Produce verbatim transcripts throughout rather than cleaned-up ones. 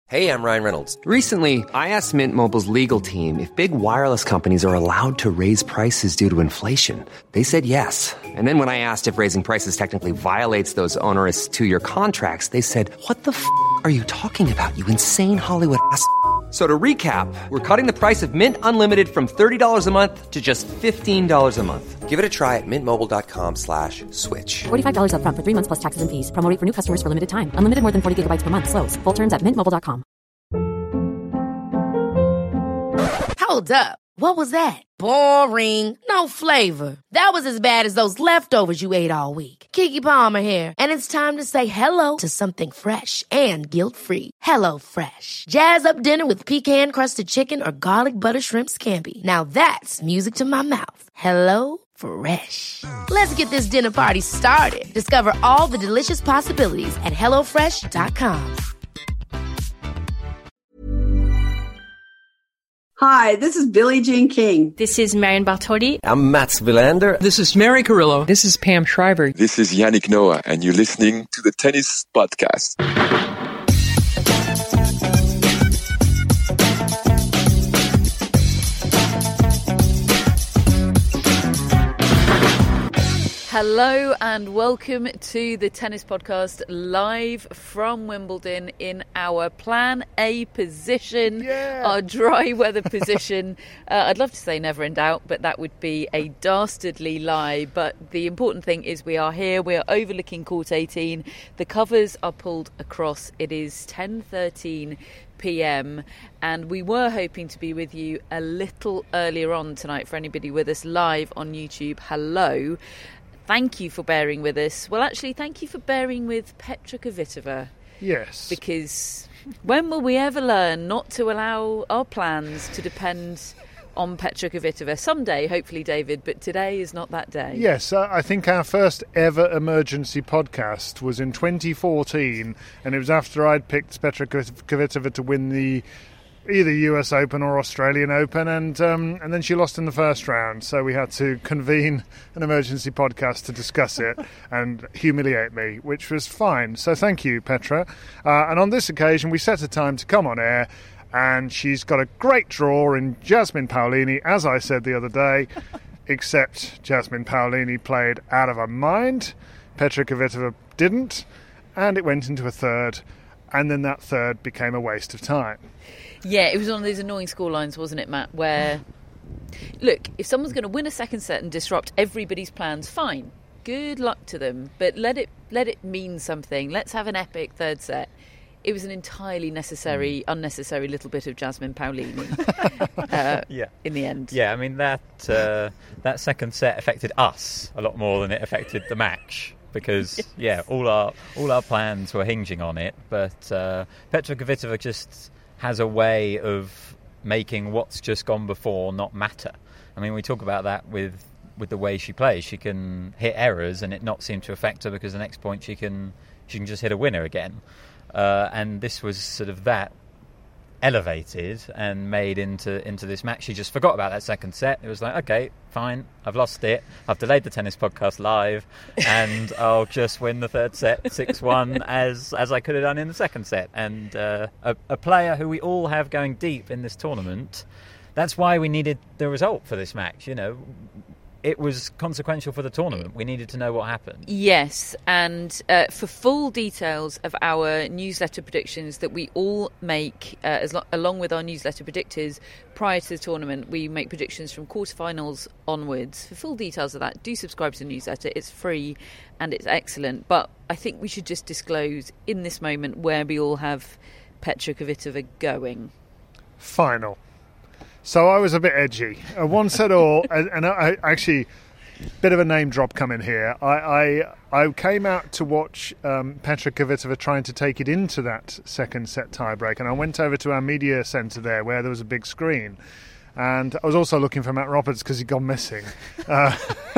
Hey, I'm Ryan Reynolds. Recently, I asked Mint Mobile's legal team if big wireless companies are allowed to raise prices due to inflation. They said yes. And then when I asked if raising prices technically violates those onerous two-year contracts, they said, what the f*** are you talking about, you insane Hollywood ass f- So to recap, we're cutting the price of Mint Unlimited from thirty dollars a month to just fifteen dollars a month. Give it a try at mintmobile.com slash switch. forty-five dollars up front for three months plus taxes and fees. Promo rate for new customers for limited time. Unlimited more than forty gigabytes per month. Slows full terms at mint mobile dot com. Hold up. What was that? Boring. No flavor. That was as bad as those leftovers you ate all week. Keke Palmer here, and it's time to say hello to something fresh and guilt-free. Hello Fresh. Jazz up dinner with pecan-crusted chicken or garlic butter shrimp scampi. Now that's music to my mouth. Hello Fresh. Let's get this dinner party started. Discover all the delicious possibilities at hello fresh dot com. Hi, this is Billie Jean King. This is Marion Bartoli. I'm Mats Wilander. This is Mary Carrillo. This is Pam Shriver. This is Yannick Noah, and you're listening to the Tennis Podcast. Hello and welcome to the Tennis Podcast, live from Wimbledon in our Plan A position, yeah. our dry weather position. uh, I'd love to say never in doubt, but that would be a dastardly lie. But the important thing is we are here, we are overlooking Court eighteen. The covers are pulled across. It is ten thirteen p.m. and we were hoping to be with you a little earlier on tonight. For anybody with us live on YouTube, hello. Thank you for bearing with us. Well, actually, thank you for bearing with Petra Kvitova. Yes. Because when will we ever learn not to allow our plans to depend on Petra Kvitova? Someday, hopefully, David, but today is not that day. Yes, uh, I think our first ever emergency podcast was in twenty fourteen, and it was after I'd picked Petra Kvitova to win the either U S Open or Australian Open, and um, and then she lost in the first round, so we had to convene an emergency podcast to discuss it and humiliate me, which was fine. So thank you, Petra. Uh, and on this occasion, we set a time to come on air, and she's got a great draw in Jasmine Paolini, as I said the other day, except Jasmine Paolini played out of her mind. Petra Kvitova didn't, and it went into a third, and then that third became a waste of time. Yeah, it was one of those annoying scorelines, wasn't it, Matt, where, look, if someone's going to win a second set and disrupt everybody's plans, fine, good luck to them, but let it let it mean something. Let's have an epic third set. It was an entirely necessary, mm. unnecessary little bit of Jasmine Paolini uh, yeah. in the end. Yeah, I mean, that uh, that second set affected us a lot more than it affected the match. Because, yes. yeah, all our all our plans were hinging on it. But uh, Petra Kvitova just has a way of making what's just gone before not matter. I mean, we talk about that with, with the way she plays. She can hit errors and it not seem to affect her because the next point she can she can just hit a winner again. Uh, and this was sort of that elevated and made into into this match. She just forgot about that second set. It was like, okay, fine, I've lost it. I've delayed the Tennis Podcast live, and I'll just win the third set six one as as I could have done in the second set. And uh, a, a player who we all have going deep in this tournament. That's why we needed the result for this match. You know, it was consequential for the tournament. We needed to know what happened. Yes, and uh, for full details of our newsletter predictions that we all make, uh, as lo- along with our newsletter predictors, prior to the tournament, we make predictions from quarterfinals onwards. For full details of that, do subscribe to the newsletter. It's free and it's excellent. But I think we should just disclose in this moment where we all have Petra Kvitova going. Final. So I was a bit edgy. Uh, one said all, and, and I, I actually, bit of a name drop coming here. I I, I came out to watch um, Petra Kvitova trying to take it into that second set tiebreak, and I went over to our media centre there where there was a big screen. And I was also looking for Matt Roberts because he'd gone missing. Uh,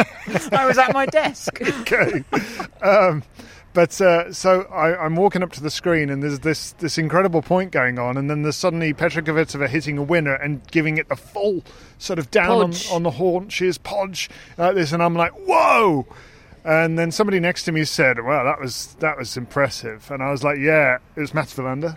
I was at my desk. Okay. Um, But uh, so I, I'm walking up to the screen and there's this, this incredible point going on, and then there's suddenly Petra Kvitova hitting a winner and giving it the full sort of down on, on the haunches, podge, like this, and I'm like, whoa! And then somebody next to me said, well, that was that was impressive. And I was like, yeah, it was Mats Wilander.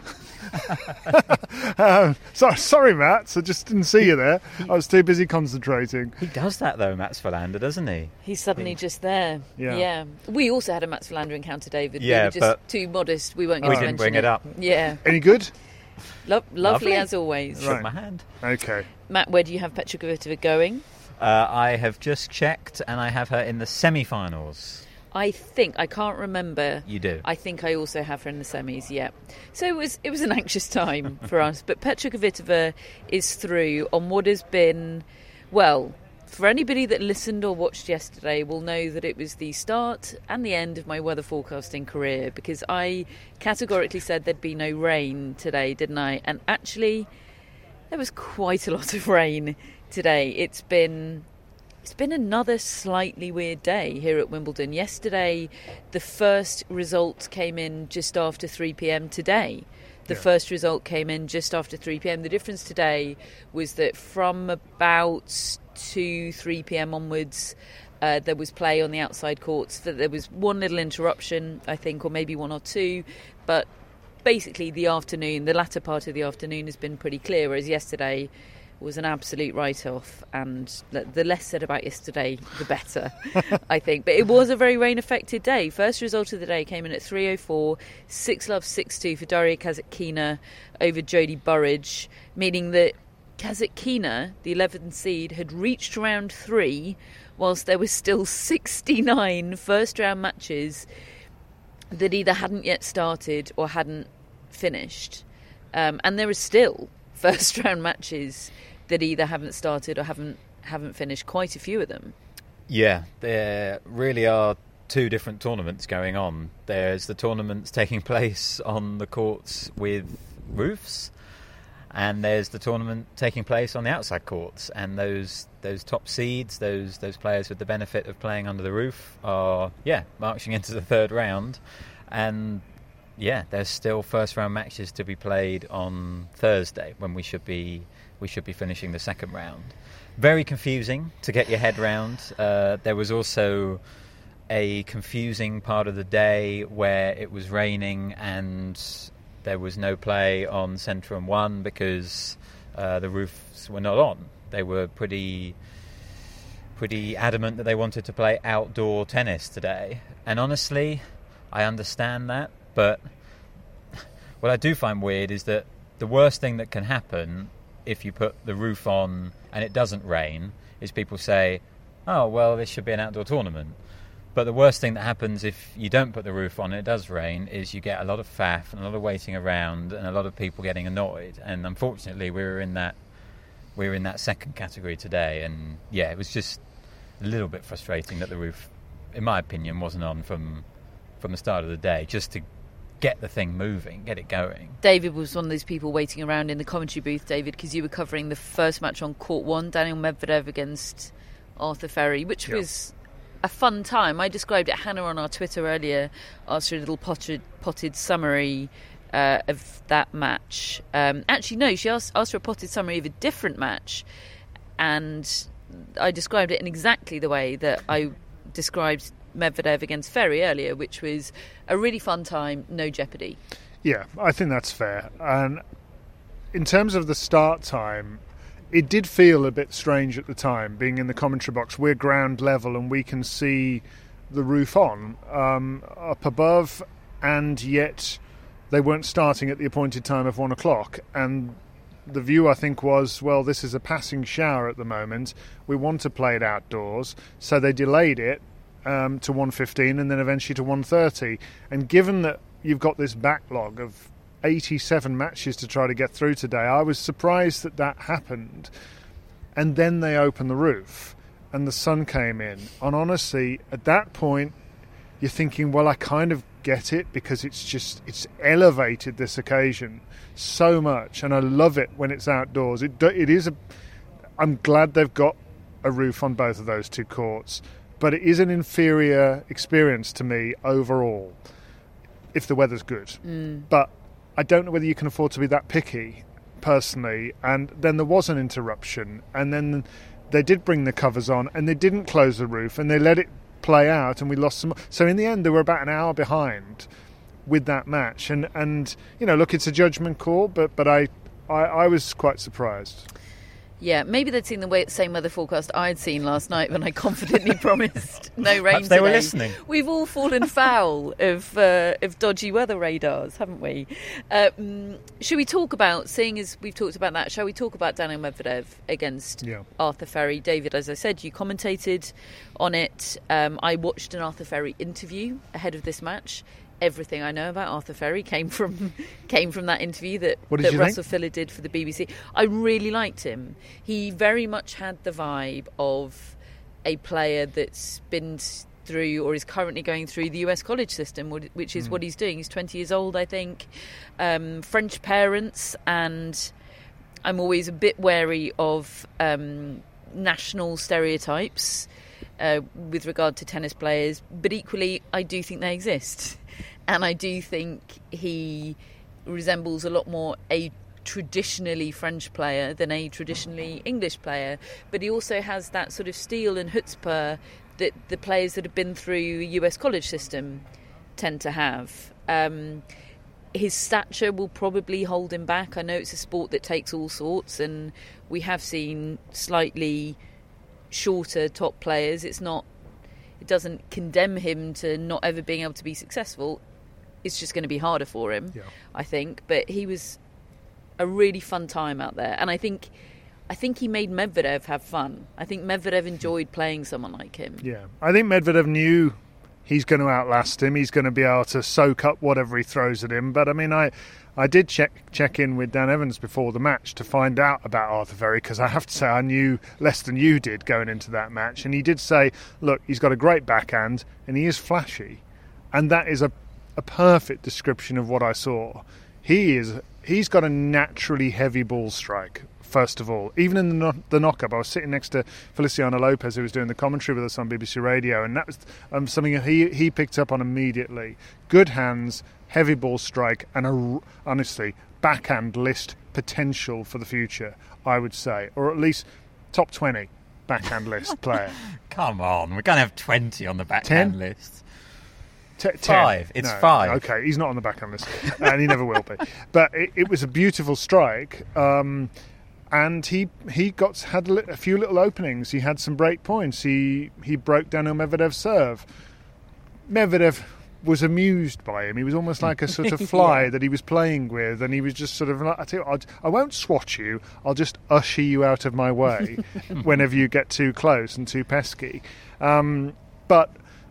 um, so, sorry, Mats, I just didn't see you there. I was too busy concentrating. He does that, though, Mats Wilander, doesn't he? He's suddenly he... just there. Yeah. yeah. We also had a Mats Wilander encounter, David. Yeah, we were just but too modest. We weren't we going to didn't mention bring it up. Yeah. Any good? Lo- lovely, Lovely as always. Shook Right. my hand. Okay. Matt, where do you have Petra Kvitova going? Uh, I have just checked, and I have her in the semi-finals. I think, I can't remember. You do? I think I also have her in the semis, yeah. So it was it was an anxious time for us. But Petra Kvitova is through on what has been, well, for anybody that listened or watched yesterday will know that it was the start and the end of my weather forecasting career, because I categorically said there'd be no rain today, didn't I? And actually, there was quite a lot of rain today. It's been... It's been another slightly weird day here at Wimbledon. Yesterday, the first result came in just after three p.m. today. The yeah. first result came in just after three p.m. The difference today was that from about two, three p.m. onwards, uh, there was play on the outside courts. There was one little interruption, I think, or maybe one or two. But basically, the afternoon, the latter part of the afternoon has been pretty clear, whereas yesterday was an absolute write-off, and the less said about yesterday, the better, I think. But it was a very rain-affected day. First result of the day came in at three oh four, six love, six two for Daria Kasatkina over Jodie Burrage, meaning that Kasatkina, the eleventh seed, had reached round three, whilst there was still sixty-nine first-round matches that either hadn't yet started or hadn't finished. Um, and there are still first-round matches that either haven't started or haven't haven't finished, quite a few of them. Yeah, there really are two different tournaments going on. There's the tournaments taking place on the courts with roofs, and there's the tournament taking place on the outside courts. And those those top seeds, those those players with the benefit of playing under the roof, are yeah marching into the third round. And yeah, there's still first round matches to be played on Thursday, when we should be we should be finishing the second round. Very confusing to get your head round. Uh, there was also a confusing part of the day where it was raining and there was no play on Centrum One because uh, the roofs were not on. They were pretty pretty adamant that they wanted to play outdoor tennis today. And honestly, I understand that. But what I do find weird is that the worst thing that can happen if you put the roof on and it doesn't rain is people say, oh, well, this should be an outdoor tournament. But the worst thing that happens if you don't put the roof on and it does rain is you get a lot of faff and a lot of waiting around and a lot of people getting annoyed. And unfortunately, we were in that we were in that second category today. And yeah, it was just a little bit frustrating that the roof, in my opinion, wasn't on from from the start of the day, just to get the thing moving, get it going. David was one of those people waiting around in the commentary booth, David, because you were covering the first match on court one, Daniel Medvedev against Arthur Ferry, which yep. was a fun time. I described it. Hannah on our Twitter earlier asked for a little potted, potted summary uh, of that match. Um, actually, no, she asked, asked for a potted summary of a different match, and I described it in exactly the way that I described Medvedev against Ferry earlier, which was a really fun time, no jeopardy. Yeah, I think that's fair. And in terms of the start time, it did feel a bit strange at the time, being in the commentary box. We're ground level and we can see the roof on um, up above, and yet they weren't starting at the appointed time of one o'clock. And the view, I think, was, well, this is a passing shower at the moment. We want to play it outdoors, so they delayed it Um, to one fifteen and then eventually to one thirty. And given that you've got this backlog of eighty-seven matches to try to get through today, I was surprised that that happened. And then they opened the roof and the sun came in. And honestly, at that point, you're thinking, well, I kind of get it, because it's just, it's elevated this occasion so much. And I love it when it's outdoors. It, it is a, I'm glad they've got a roof on both of those two courts. But it is an inferior experience to me overall, if the weather's good. Mm. But I don't know whether you can afford to be that picky, personally. And then there was an interruption. And then they did bring the covers on, and they didn't close the roof, and they let it play out, and we lost some. So in the end, they were about an hour behind with that match. And, and you know, look, it's a judgment call, but, but I, I, I was quite surprised. Yeah, maybe they'd seen the way, same weather forecast I'd seen last night when I confidently promised no rain Perhaps they today. were listening. We've all fallen foul of uh, of dodgy weather radars, haven't we? Um, should we talk about, seeing as we've talked about that, shall we talk about Daniil Medvedev against Yeah. Arthur Ferry? David, as I said, you commentated on it. Um, I watched an Arthur Ferry interview ahead of this match. Everything I know about Arthur Ferry came from came from that interview that, What did that you Russell think? Filler did for the B B C. I really liked him. He very much had the vibe of a player that's been through or is currently going through the U S college system, which is mm. what he's doing. He's twenty years old, I think. Um, French parents, and I'm always a bit wary of um, national stereotypes uh, with regard to tennis players, but equally I do think they exist. And I do think he resembles a lot more a traditionally French player than a traditionally English player. But he also has that sort of steel and chutzpah that the players that have been through U S college system tend to have. Um, his stature will probably hold him back. I know it's a sport that takes all sorts, and we have seen slightly shorter top players. It's not, it doesn't condemn him to not ever being able to be successful. It's just going to be harder for him, yeah. I think. But he was a really fun time out there, and I think, I think he made Medvedev have fun. I think Medvedev enjoyed playing someone like him. Yeah, I think Medvedev knew he's going to outlast him. He's going to be able to soak up whatever he throws at him. But I mean, I, I did check check in with Dan Evans before the match to find out about Arthur Ferry, because I have to say I knew less than you did going into that match. And he did say, look, he's got a great backhand and he is flashy, and that is a a perfect description of what I saw. He is he's got a naturally heavy ball strike. First of all, even in the, no- the knock-up, I was sitting next to Feliciano Lopez, who was doing the commentary with us on B B C Radio, and that was um, something that he, he picked up on immediately. Good hands, heavy ball strike, and a, honestly, backhand list potential for the future, I would say. Or at least top twenty backhand list player. Come on, we're going to have twenty on the backhand ten? list. T- five. It's no, five. Okay, he's not on the backhand list, and he never will be. But it, it was a beautiful strike, um, and he he got had a, li- a few little openings. He had some break points. He he broke Daniil Medvedev's serve. Medvedev was amused by him. He was almost like a sort of fly yeah. that he was playing with, and he was just sort of like, I tell you, I'll, I won't swat you. I'll just usher you out of my way whenever you get too close and too pesky. Um, but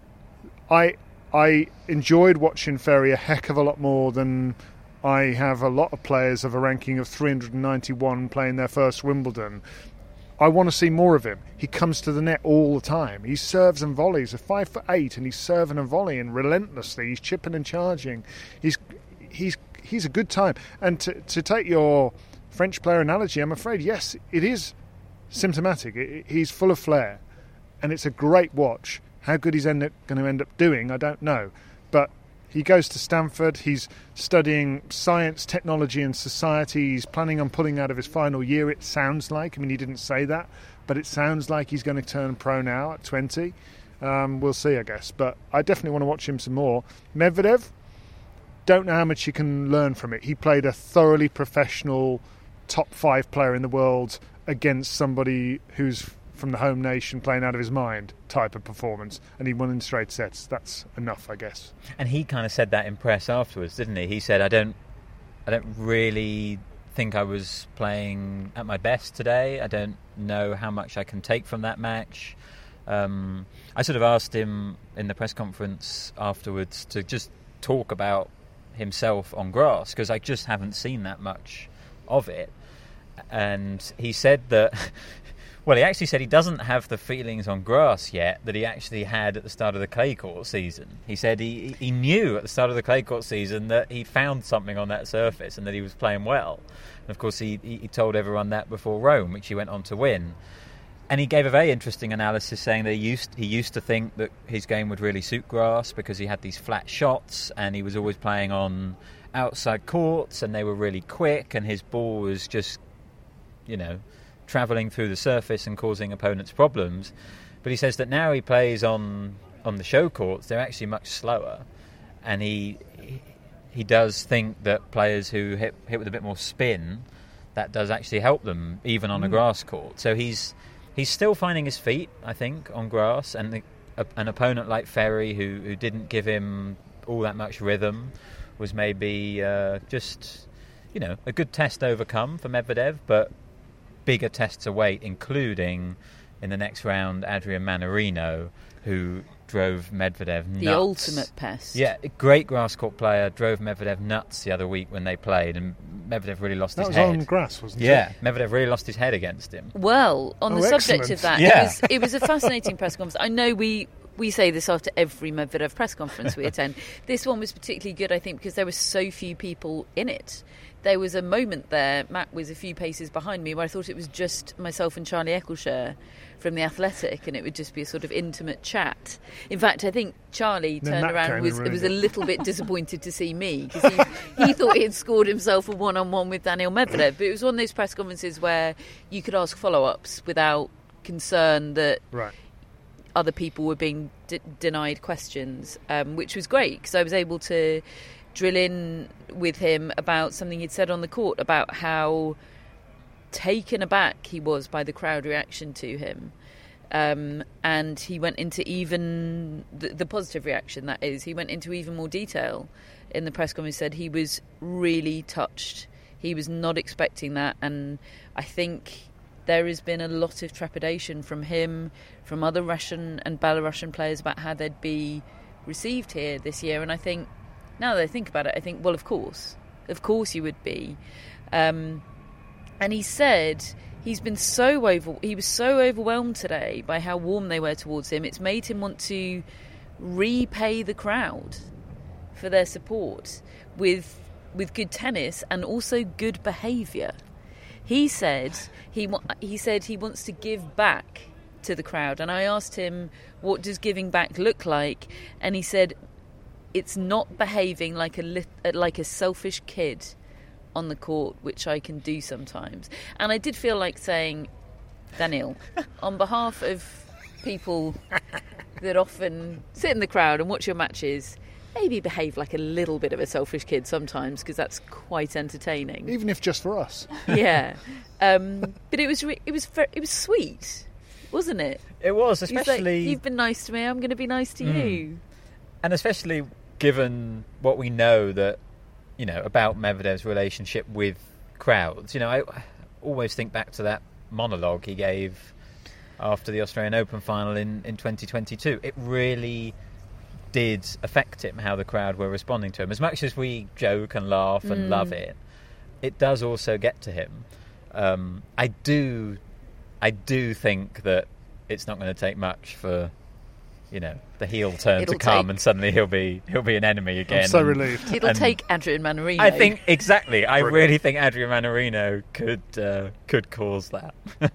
I. I enjoyed watching Ferry a heck of a lot more than I have a lot of players of a ranking of three hundred ninety-one playing their first Wimbledon. I want to see more of him. He comes to the net all the time. He serves and volleys. He's five foot eight, and he's serving and volleying relentlessly. He's chipping and charging. He's he's he's a good time. And to to take your French player analogy, I'm afraid, yes, it is symptomatic. It, he's full of flair, and it's a great watch. How good he's end up, going to end up doing, I don't know. But he goes to Stanford. He's studying science, technology and society. He's planning on pulling out of his final year, it sounds like. I mean, he didn't say that, but it sounds like he's going to turn pro now at twenty. Um, we'll see, I guess. But I definitely want to watch him some more. Medvedev, don't know how much you can learn from it. He played a thoroughly professional top five player in the world against somebody who's from the home nation playing out of his mind type of performance, and he won in straight sets. That's enough, I guess. And he kind of said that in press afterwards, didn't he? He said, I don't I don't really think I was playing at my best today. I don't know how much I can take from that match. Um, I sort of asked him in the press conference afterwards to just talk about himself on grass, because I just haven't seen that much of it. And he said that well, he actually said he doesn't have the feelings on grass yet that he actually had at the start of the clay court season. He said he he knew at the start of the clay court season that he found something on that surface and that he was playing well. And of course, he, he told everyone that before Rome, which he went on to win. And he gave a very interesting analysis, saying that he used, he used to think that his game would really suit grass because he had these flat shots and he was always playing on outside courts and they were really quick and his ball was just, you know, travelling through the surface and causing opponents problems. But he says that now he plays on on the show courts, they're actually much slower. And he he does think that players who hit hit with a bit more spin, that does actually help them, even on mm. a grass court. So he's he's still finding his feet, I think, on grass. And the, a, an opponent like Ferry, who, who didn't give him all that much rhythm, was maybe uh, just, you know, a good test to overcome for Medvedev, but bigger tests await, including in the next round Adrian Mannarino, who drove Medvedev nuts. The ultimate pest. Yeah, a great grass court player, drove Medvedev nuts the other week when they played, and Medvedev really lost that his was head. on grass, wasn't yeah, it? Yeah, Medvedev really lost his head against him. Well, on oh, the subject excellent. of that, yeah. it, was, it was a fascinating press conference. I know we... We say this after every Medvedev press conference we attend. This one was particularly good, I think, because there were so few people in it. There was a moment there, Matt was a few paces behind me, where I thought it was just myself and Charlie Eccleshare from The Athletic, and it would just be a sort of intimate chat. In fact, I think Charlie then turned around and was, and was a little bit disappointed to see me, because he, he thought he had scored himself a one-on-one with Daniil Medvedev. But it was one of those press conferences where you could ask follow-ups without concern that... Right. other people were being d- denied questions, um, which was great because I was able to drill in with him about something he'd said on the court about how taken aback he was by the crowd reaction to him. Um, and he went into even the, the positive reaction, that is, he went into even more detail in the press conference. He said he was really touched. He was not expecting that, and I think there has been a lot of trepidation from him, from other Russian and Belarusian players about how they'd be received here this year. And I think, now that I think about it, I think, well, of course. Of course you would be. Um, and he said he's been so over... He was so overwhelmed today by how warm they were towards him. It's made him want to repay the crowd for their support with with good tennis and also good behaviour. He said he he said he wants to give back to the crowd, and I asked him, what does giving back look like? And he said it's not behaving like a like a selfish kid on the court, which I can do sometimes. And I did feel like saying, Daniil, on behalf of people that often sit in the crowd and watch your matches, maybe behave like a little bit of a selfish kid sometimes, because that's quite entertaining. Even if just for us. Yeah, um, but it was re- it was very, it was sweet, wasn't it? It was, He's especially like, you've been nice to me, I'm going to be nice to mm. you. And especially given what we know that you know about Medvedev's relationship with crowds. You know, I always think back to that monologue he gave after the Australian Open final in, in twenty twenty-two. It really did affect him, how the crowd were responding to him. As much as we joke and laugh and mm. love it, it does also get to him. Um, I do, I do think that it's not going to take much for, you know, the heel turn It'll to come, take... and suddenly he'll be he'll be an enemy again. I'm so and, relieved. It'll and take Adrian Mannarino. I think exactly. I Brilliant. really think Adrian Mannarino could uh, could cause that.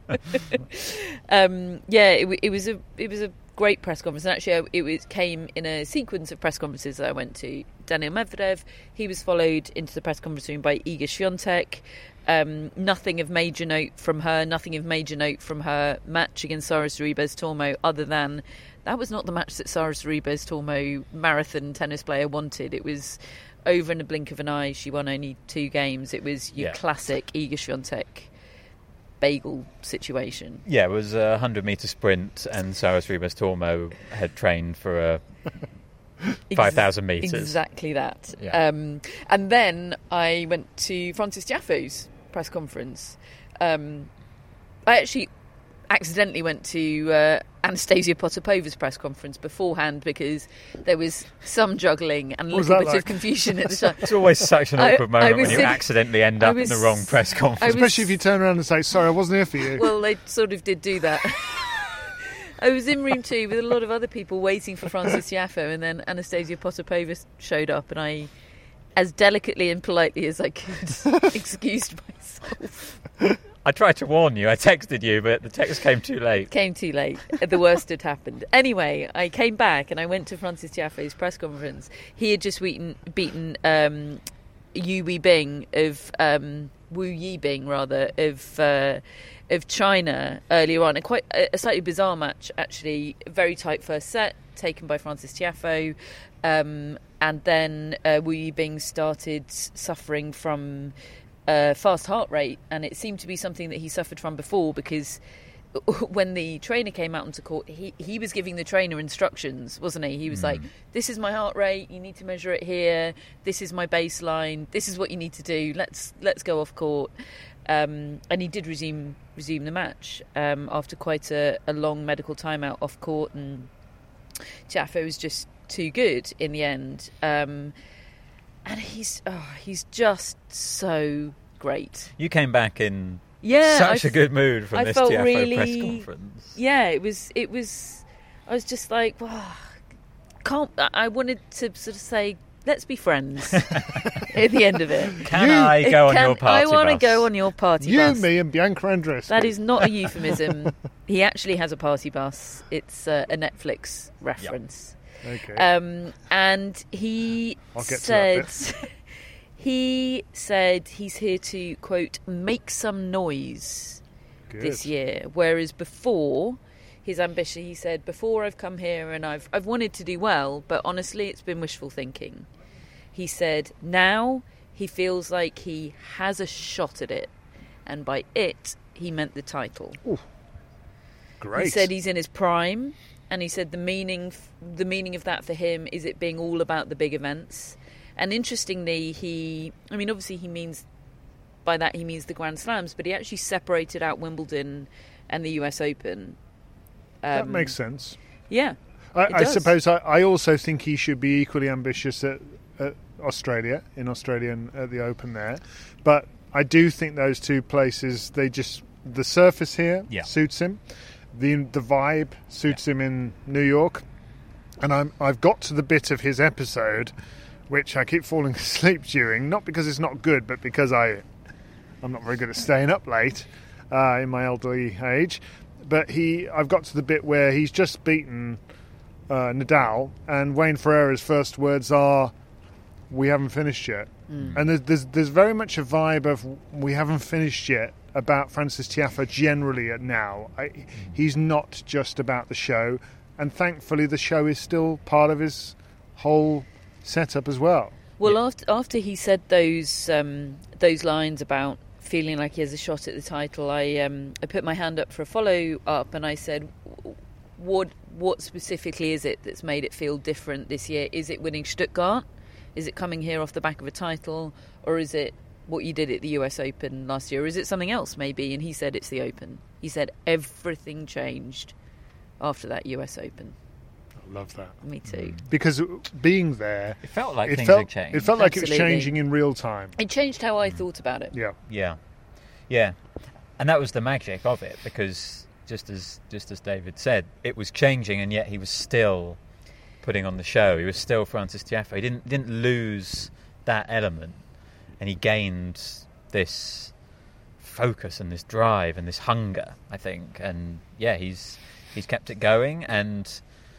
um, yeah, it, it was a it was a great press conference, and actually it was, came in a sequence of press conferences that I went to. Daniil Medvedev, he was followed into the press conference room by Iga Świątek. Um, nothing of major note from her, nothing of major note from her match against Sara Sorribes Tormo, other than that was not the match that Sara Sorribes Tormo, marathon tennis player, wanted. It was over in a blink of an eye. She won only two games. It was your Yeah. classic Iga Świątek bagel situation. Yeah, it was a hundred metre sprint, and Sara Sorribes Tormo had trained for a five thousand metres. Exactly that. Yeah. Um, and then I went to Francis Tiafoe's press conference. Um, I actually accidentally went to uh, Anastasia Potapova's press conference beforehand because there was some juggling and a What was little that bit like? of confusion at the time. It's always such an I- awkward I moment was when you in- accidentally end I up was- in the wrong press conference. I was- Especially if you turn around and say, sorry, I wasn't here for you. Well, they sort of did do that. I was in room two with a lot of other people waiting for Francis Tiafoe, and then Anastasia Potapova showed up, and I, as delicately and politely as I could, excused myself. I tried to warn you. I texted you, but the text came too late. Came too late. The worst had happened. Anyway, I came back and I went to Francis Tiafoe's press conference. He had just beaten, beaten um, Yu Weibing of um, Wu Yibing rather of uh, of China earlier on. A quite a slightly bizarre match, actually. Very tight first set. taken by Francis Tiafoe, um, and then uh, Wu Yibing started suffering from uh, fast heart rate, and it seemed to be something that he suffered from before, because when the trainer came out onto court, he, he was giving the trainer instructions, wasn't he? He was mm. like, this is my heart rate, you need to measure it here, this is my baseline, this is what you need to do, let's let's go off court. Um, and he did resume resume the match um, after quite a, a long medical timeout off court, and Tiafoe was just too good in the end. Um, and he's oh, he's just so great. You came back in yeah, such I, a good mood from I this felt Tiafoe really, press conference. Yeah, it was. It was. I was just like, wow, can't. I wanted to sort of say, let's be friends at the end of it. Can you, I go can, on your party I want to bus? go on your party you, bus. You, me, and Bianca Andreescu. That is not a euphemism. He actually has a party bus. It's uh, a Netflix reference. Yep. Okay. Um, and he I'll get said, to that bit. he said he's here to, quote, make some noise Good. this year. Whereas before, his ambition, he said, before I've come here and I've I've wanted to do well, but honestly, it's been wishful thinking. He said now he feels like he has a shot at it. And by it, he meant the title. Ooh, great. He said he's in his prime. And he said the meaning the meaning of that for him is it being all about the big events. And interestingly, he... I mean, obviously he means... By that he means the Grand Slams. But he actually separated out Wimbledon and the U S Open. Um, that makes sense. Yeah. I, I suppose I, I also think he should be equally ambitious at, at Australia, in Australia and at the Open there. But I do think those two places, they just... The surface here yeah. suits him. The the vibe suits yeah. him in New York. And I'm, I've got to the bit of his episode, which I keep falling asleep during, not because it's not good, but because I, I'm not very good at staying up late uh, in my elderly age. But he, I've got to the bit where he's just beaten uh, Nadal, and Wayne Ferreira's first words are, "We haven't finished yet." Mm. And there's, there's there's very much a vibe of "we haven't finished yet" about Francis Tiafoe generally at now. I, he's not just about the show, and thankfully the show is still part of his whole setup as well. Well, yeah. after after he said those um, those lines about feeling like he has a shot at the title, I um, I put my hand up for a follow up, and I said, "What what specifically is it that's made it feel different this year? Is it winning Stuttgart? Is it coming here off the back of a title, or is it what you did at the U S Open last year? Or is it something else maybe?" And he said it's the Open. He said everything changed after that U S Open. I love that. Me too. Because being there, it felt like it things felt, had changed. It felt Absolutely. like it was changing in real time. It changed how I thought about it. Yeah, yeah, yeah. And that was the magic of it, because just as just as David said, it was changing, and yet he was still putting on the show. He was still Francis Tiafoe. He didn't didn't lose that element, and he gained this focus and this drive and this hunger, I think. And yeah, he's he's kept it going. And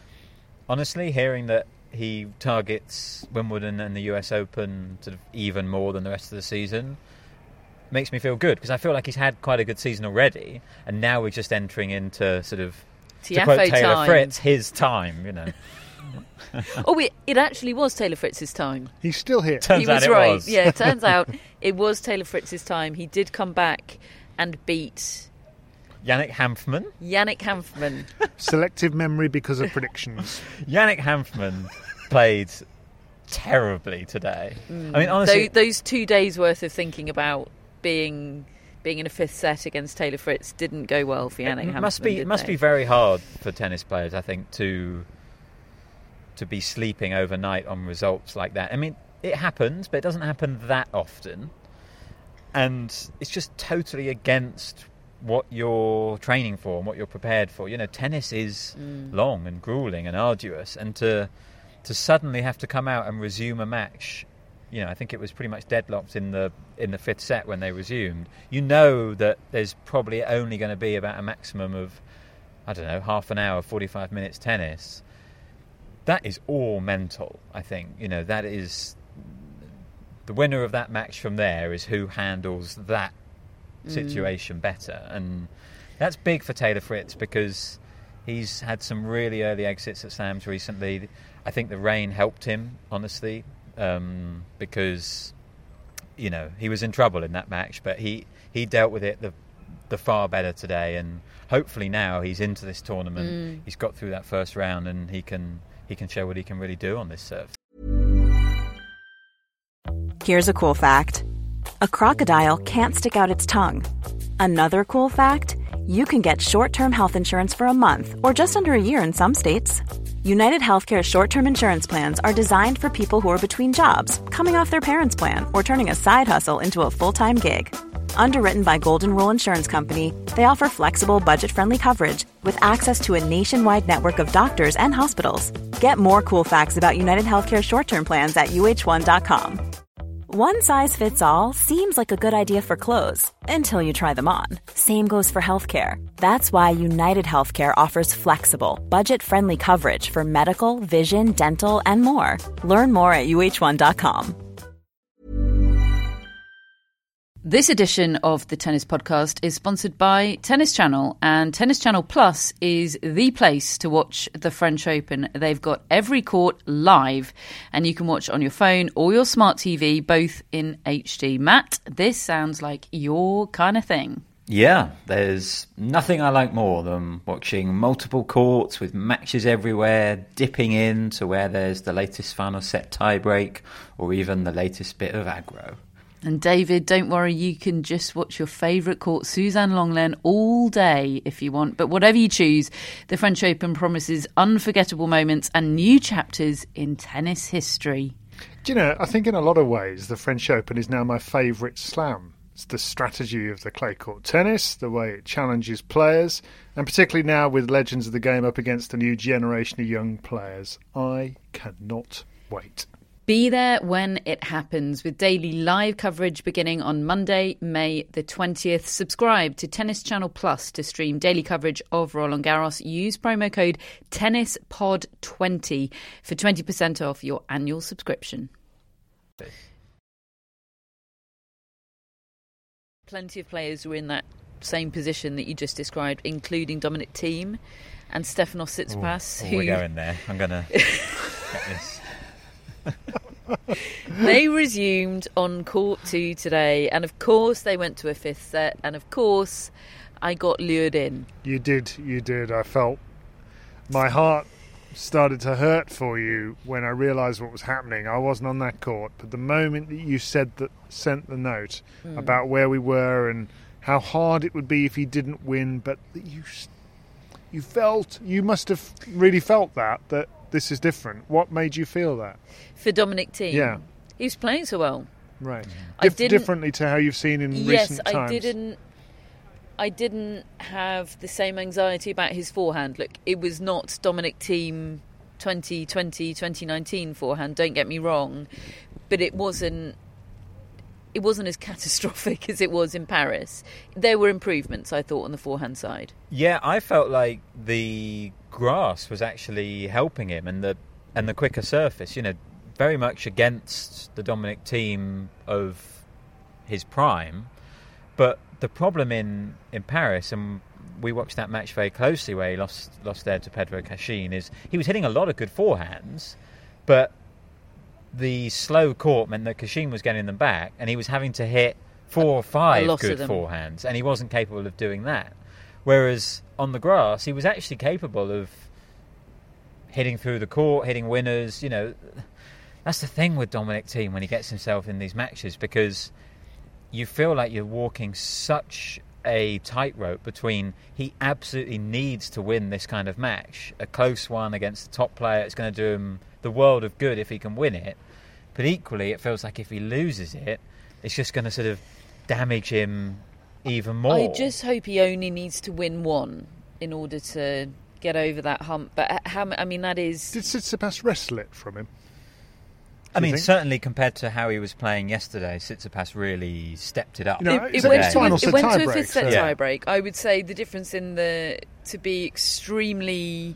honestly, hearing that he targets Wimbledon and the U S Open sort of even more than the rest of the season makes me feel good, because I feel like he's had quite a good season already, and now we're just entering into sort of, Tiafoe to quote Taylor time. Fritz, his time, you know. Oh, it, it actually was Taylor Fritz's time. He's still here. Turns he was out it right. was. Yeah, it turns out it was Taylor Fritz's time. He did come back and beat Yannick Hanfmann. Yannick Hanfmann. Selective memory because of predictions. Yannick Hanfmann played terribly today. Mm. I mean, honestly, Th- those two days worth of thinking about being being in a fifth set against Taylor Fritz didn't go well for Yannick it Hanfmann. must be did it must they? be very hard for tennis players, I think, to to be sleeping overnight on results like that. I mean, it happens, but it doesn't happen that often, and it's just totally against what you're training for and what you're prepared for. You know, tennis is Mm. long and grueling and arduous, and to to suddenly have to come out and resume a match, you know, I think it was pretty much deadlocked in the in the fifth set when they resumed. You know that there's probably only going to be about a maximum of, I don't know, half an hour, forty-five minutes tennis. That is all mental, I think. You know, that is the winner of that match from there is who handles that situation mm. better. And that's big for Taylor Fritz, because He's had some really early exits at slams recently. I think the rain helped him, honestly, um, because, you know, he was in trouble in that match, but he, he dealt with it the the far better today, and hopefully now he's into this tournament. Mm. He's got through that first round, and he can he can show what he can really do on this serve. Here's a cool fact. A crocodile can't stick out its tongue. Another cool fact, you can get short-term health insurance for a month or just under a year in some states. United Healthcare short-term insurance plans are designed for people who are between jobs, coming off their parents' plan, or turning a side hustle into a full-time gig. Underwritten by Golden Rule Insurance Company, they offer flexible, budget-friendly coverage with access to a nationwide network of doctors and hospitals. Get more cool facts about United Healthcare short-term plans at U H one dot com. One size fits all seems like a good idea for clothes until you try them on. Same goes for healthcare. That's why United Healthcare offers flexible, budget-friendly coverage for medical, vision, dental, and more. Learn more at U H one dot com. This edition of the Tennis Podcast is sponsored by Tennis Channel, and Tennis Channel Plus is the place to watch the French Open. They've got every court live, and you can watch on your phone or your smart T V, both in H D. Matt, this sounds like your kind of thing. Yeah, there's nothing I like more than watching multiple courts with matches everywhere, dipping in to where there's the latest final set tiebreak or even the latest bit of aggro. And David, don't worry, you can just watch your favourite court, Suzanne Lenglen, all day if you want. But whatever you choose, the French Open promises unforgettable moments and new chapters in tennis history. Do you know, I think in a lot of ways the French Open is now my favourite slam. It's the strategy of the clay court tennis, the way it challenges players, and particularly now with legends of the game up against a new generation of young players. I cannot wait. Be there when it happens with daily live coverage beginning on Monday, May the twentieth. Subscribe to Tennis Channel Plus to stream daily coverage of Roland Garros. Use promo code tennis pod twenty for twenty percent off your annual subscription. Plenty of players were in that same position that you just described, including Dominic Thiem and Stefanos Tsitsipas. Oh, who... we're going there. I'm going to get this. They resumed on court two today, and of course they went to a fifth set, and of course I got lured in. You did, you did. I felt my heart started to hurt for you when I realised what was happening. I wasn't on that court, but the moment that you said that, sent the note mm. about where we were and how hard it would be if he didn't win, but that you you felt, you must have really felt that, that this is different. What made you feel that? For Dominic Thiem? Yeah. He was playing so well. Right. I Dif- didn't, differently to how you've seen in yes, recent times. Yes, I didn't, I didn't have the same anxiety about his forehand. Look, it was not Dominic Thiem twenty twenty, twenty nineteen forehand, don't get me wrong, but it wasn't it wasn't as catastrophic as it was in Paris. There were improvements, I thought, on the forehand side. Yeah, I felt like the grass was actually helping him, and the and the quicker surface, you know, very much against the Dominic Thiem of his prime. But the problem in, in Paris, and we watched that match very closely where he lost lost there to Pedro Cachin, is he was hitting a lot of good forehands, but the slow court meant that Cachin was getting them back, and he was having to hit four or five good forehands, and he wasn't capable of doing that. Whereas on the grass, he was actually capable of hitting through the court, hitting winners. You know, that's the thing with Dominic Thiem when he gets himself in these matches, because you feel like you're walking such a tightrope between he absolutely needs to win this kind of match, a close one against the top player. It's going to do him the world of good if he can win it, but equally it feels like if he loses it, it's just going to sort of damage him even more. I just hope he only needs to win one in order to get over that hump. But how? I mean, that is. Did Tsitsipas wrestle it from him? I mean, think? certainly compared to how he was playing yesterday, Tsitsipas really stepped it up. You know, it, it, went to, it went to a fifth set so. tie break. I would say the difference in the to be extremely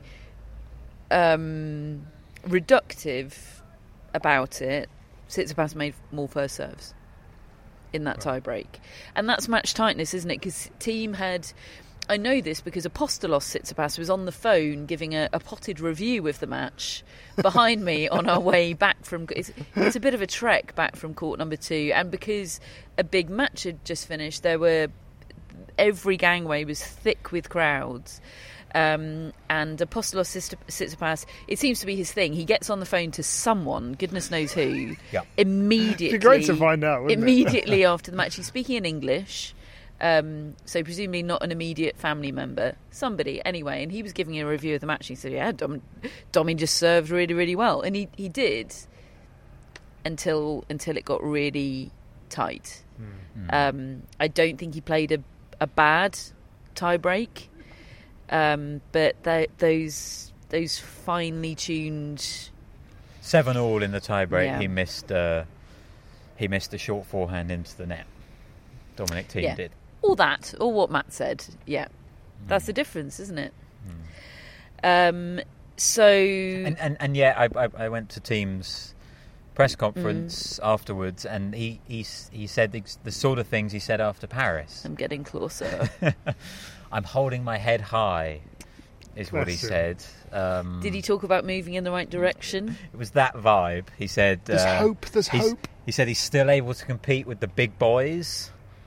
um, reductive about it, Tsitsipas made more first serves in that tie break, and that's match tightness, isn't it? Because Thiem had I know this because Apostolos Tsitsipas was on the phone giving a, a potted review of the match behind me on our way back from... It's, it's a bit of a trek back from court number two, and because a big match had just finished, there were... Every gangway was thick with crowds. Um, and Apostolos Tsitsipas, it seems to be his thing. He gets on the phone to someone, goodness knows who, yeah. immediately. It'd be great to find out, wouldn't Immediately it? after the match. He's speaking in English. Um, so presumably not an immediate family member, somebody anyway, and he was giving a review of the match. He said, "Yeah, Dom, Dommy just served really, really well," and he, he did until until it got really tight. Mm. Um, I don't think he played a, a bad tie break, um, but they, those those finely tuned seven all in the tie break. Yeah. He missed uh, he missed a short forehand into the net. Dominic Thiem yeah. did. All that, all what Matt said, yeah. That's the difference, isn't it? Mm. Um, so... And, and, and yeah, I, I, I went to Thiem's press conference mm. afterwards, and he, he, he said the, the sort of things he said after Paris. I'm getting closer. I'm holding my head high, is That's what he true. said. Um, Did he talk about moving in the right direction? It was that vibe. He said... There's uh, hope, there's hope. He said he's still able to compete with the big boys.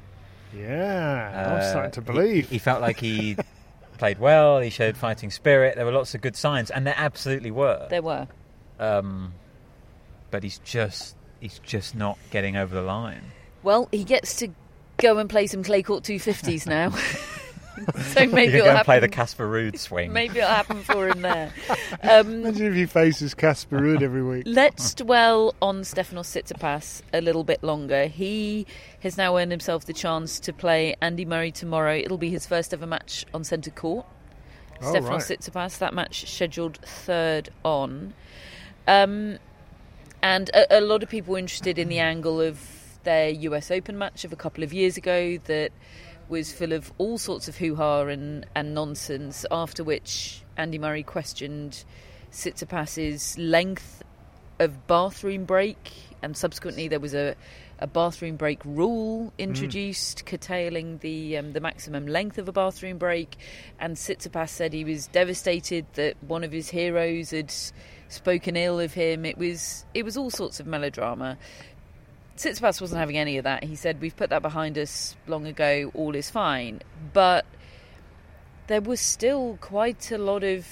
Yeah, uh, I'm starting to believe. He, he felt like he played well, he showed fighting spirit. There were lots of good signs, and there absolutely were. There were. Um, but he's just he's just not getting over the line. Well, he gets to go and play some clay court two fifties now. So maybe You're it'll going to happen. play the Casper Ruud swing. Maybe it'll happen for him there. Um, Imagine if he faces Casper Ruud every week. Let's dwell on Stefanos Tsitsipas a little bit longer. He has now earned himself the chance to play Andy Murray tomorrow. It'll be his first ever match on centre court. Oh, Stefanos right. Tsitsipas, that match scheduled third on. Um, and a, a lot of people were interested in the angle of their U S Open match of a couple of years ago that was full of all sorts of hoo-ha and, and nonsense, after which Andy Murray questioned Tsitsipas's length of bathroom break, and subsequently there was a, a bathroom break rule introduced, mm. curtailing the um, the maximum length of a bathroom break, and Tsitsipas said he was devastated that one of his heroes had spoken ill of him. It was it was all sorts of melodrama. Tsitsipas wasn't having any of that. He said, we've put that behind us long ago, all is fine. But there was still quite a lot of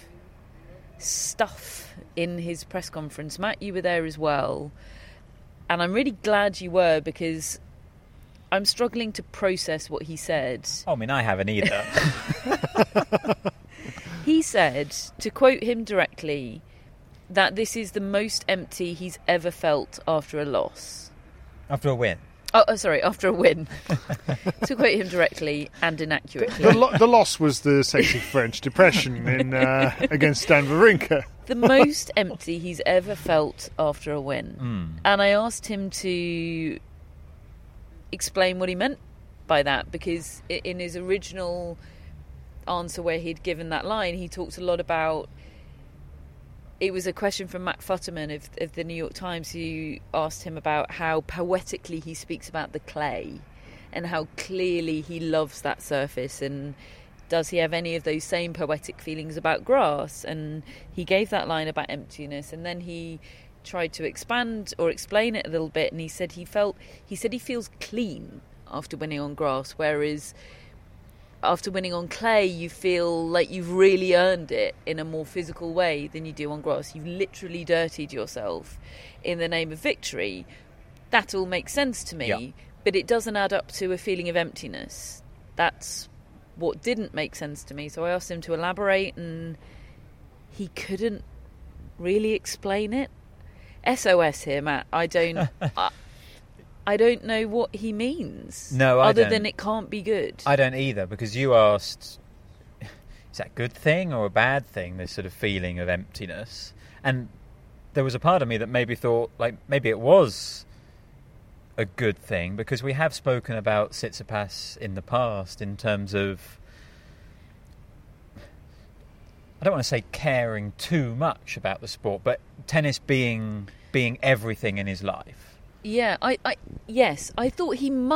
stuff in his press conference. Matt, you were there as well. And I'm really glad you were, because I'm struggling to process what he said. I mean, I haven't either. He said, to quote him directly, that this is the most empty he's ever felt after a loss. After a win. Oh, oh, sorry, after a win. To quote him directly and inaccurately. The, lo- the loss was the sexy French depression in uh, against Stan Wawrinka. The most empty he's ever felt after a win. Mm. And I asked him to explain what he meant by that, because in his original answer where he'd given that line, he talked a lot about... It was a question from Matt Futterman of, of the New York Times, who asked him about how poetically he speaks about the clay and how clearly he loves that surface, and does he have any of those same poetic feelings about grass? And he gave that line about emptiness, and then he tried to expand or explain it a little bit, and he said he felt he said he feels clean after winning on grass, whereas after winning on clay, you feel like you've really earned it in a more physical way than you do on grass. You've literally dirtied yourself in the name of victory. That all makes sense to me, yeah. But it doesn't add up to a feeling of emptiness. That's what didn't make sense to me. So I asked him to elaborate, and he couldn't really explain it. S O S here, Matt. I don't... I, I don't know what he means. No, I Other don't. than it can't be good. I don't either, because you asked, is that a good thing or a bad thing, this sort of feeling of emptiness? And there was a part of me that maybe thought, like, maybe it was a good thing, because we have spoken about Tsitsipas in the past in terms of, I don't want to say caring too much about the sport, but tennis being being everything in his life. Yeah, I, I yes, I thought he might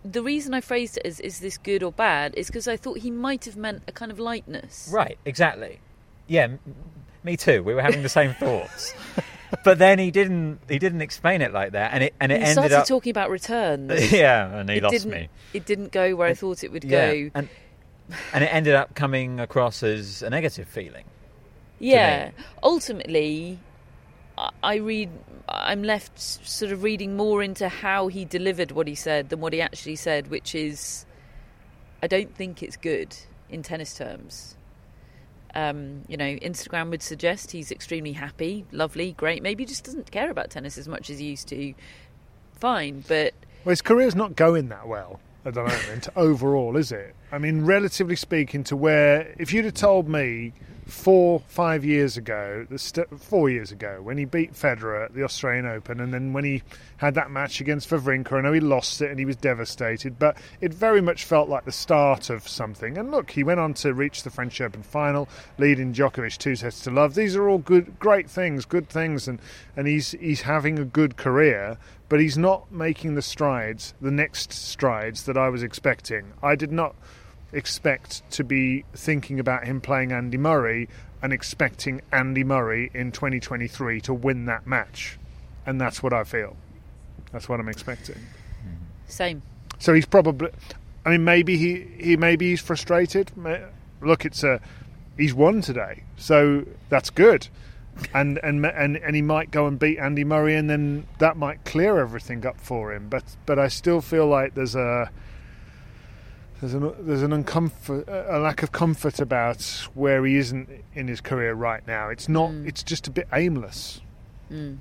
the reason I phrased it as is this good or bad is because I thought he might have meant a kind of lightness. Right, exactly. Yeah, m- me too. We were having the same thoughts. But then he didn't he didn't explain it like that, and it and it he ended started up talking about returns. Yeah, and he it lost didn't, me. It didn't go where I thought it would yeah, go. And, and it ended up coming across as a negative feeling. Yeah. Ultimately, I read. I'm left sort of reading more into how he delivered what he said than what he actually said, which is, I don't think it's good in tennis terms. Um, you know, Instagram would suggest he's extremely happy, lovely, great. Maybe he just doesn't care about tennis as much as he used to. Fine, but... Well, his career's not going that well at the moment, overall, is it? I mean, relatively speaking to where... If you'd have told me four, five years ago, the st- four years ago, when he beat Federer at the Australian Open, and then when he had that match against Wawrinka, I know he lost it and he was devastated, but it very much felt like the start of something. And look, he went on to reach the French Open final, leading Djokovic two sets to love. These are all good, great things, good things, and, and he's he's having a good career, but he's not making the strides, the next strides that I was expecting. I did not expect to be thinking about him playing Andy Murray and expecting Andy Murray in twenty twenty-three to win that match, and that's what I feel. That's what I'm expecting. Same. So he's probably, I mean, maybe he, he maybe he's frustrated. Look, it's a he's won today, so that's good, and and and and he might go and beat Andy Murray, and then that might clear everything up for him. But but I still feel like there's a There's an there's an uncomfort, a lack of comfort about where he isn't in his career right now. It's not. Mm. It's just a bit aimless. Mm.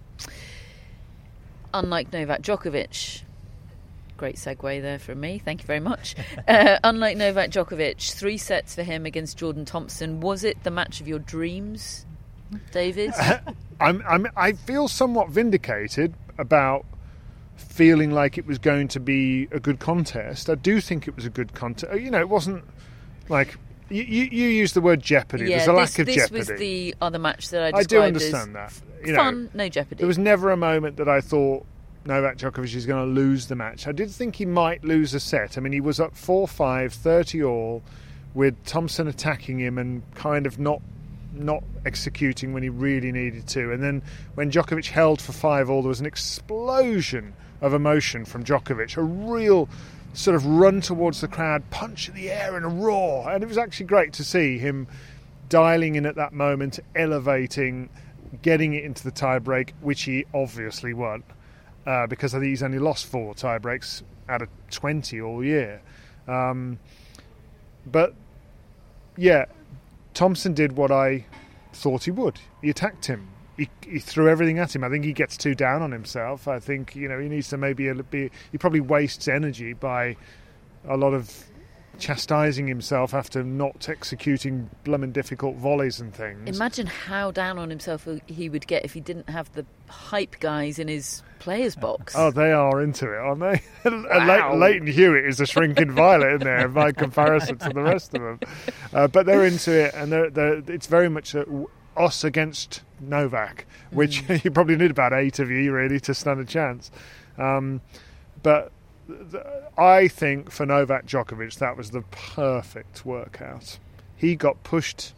Unlike Novak Djokovic, great segue there from me. Thank you very much. uh, unlike Novak Djokovic, three sets for him against Jordan Thompson. Was it the match of your dreams, David? I'm, I'm. I feel somewhat vindicated about feeling like it was going to be a good contest. I do think it was a good contest. You know, it wasn't like you, you, you used the word jeopardy. Yeah, There's a this, lack of this jeopardy. This was the other match that I I described do understand as that. You fun, know, no jeopardy. There was never a moment that I thought Novak Djokovic is going to lose the match. I did think he might lose a set. I mean, he was up four five, thirty all, with Thompson attacking him and kind of not not executing when he really needed to. And then when Djokovic held for five all, there was an explosion of emotion from Djokovic, a real sort of run towards the crowd, punch in the air and a roar. And it was actually great to see him dialing in at that moment, elevating, getting it into the tie-break, which he obviously won, uh, because I think he's only lost four tie-breaks out of twenty all year. Um, but, yeah, Thompson did what I thought he would. He attacked him. He, he threw everything at him. I think he gets too down on himself. I think, you know, he needs to maybe be. He probably wastes energy by a lot of chastising himself after not executing blooming difficult volleys and things. Imagine how down on himself he would get if he didn't have the hype guys in his players box. Oh, they are into it, aren't they? Wow. Leighton Hewitt is a shrinking violet in there by comparison to the rest of them. Uh, but they're into it, and they're, they're, it's very much a, us against Novak, which mm. you probably need about eight of you really to stand a chance. Um, but th- I think for Novak Djokovic that was the perfect workout. He got pushed,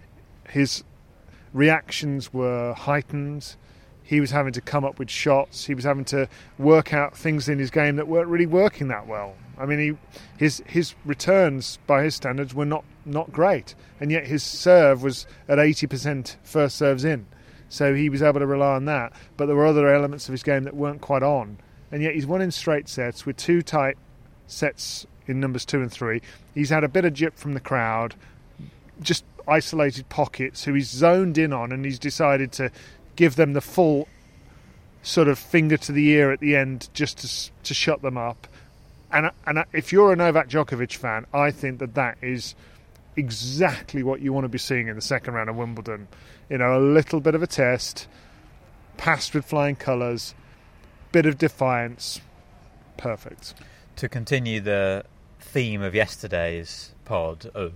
his reactions were heightened, he was having to come up with shots, he was having to work out things in his game that weren't really working that well. I mean, he, his his returns by his standards were not, not great, and yet his serve was at eighty percent first serves in. So he was able to rely on that, but there were other elements of his game that weren't quite on. And yet he's won in straight sets with two tight sets in numbers two and three. He's had a bit of jip from the crowd, just isolated pockets who he's zoned in on, and he's decided to give them the full sort of finger to the ear at the end just to to shut them up. And and if you're a Novak Djokovic fan, I think that that is exactly what you want to be seeing in the second round of Wimbledon. You know, a little bit of a test, passed with flying colours, bit of defiance, perfect. To continue the theme of yesterday's pod of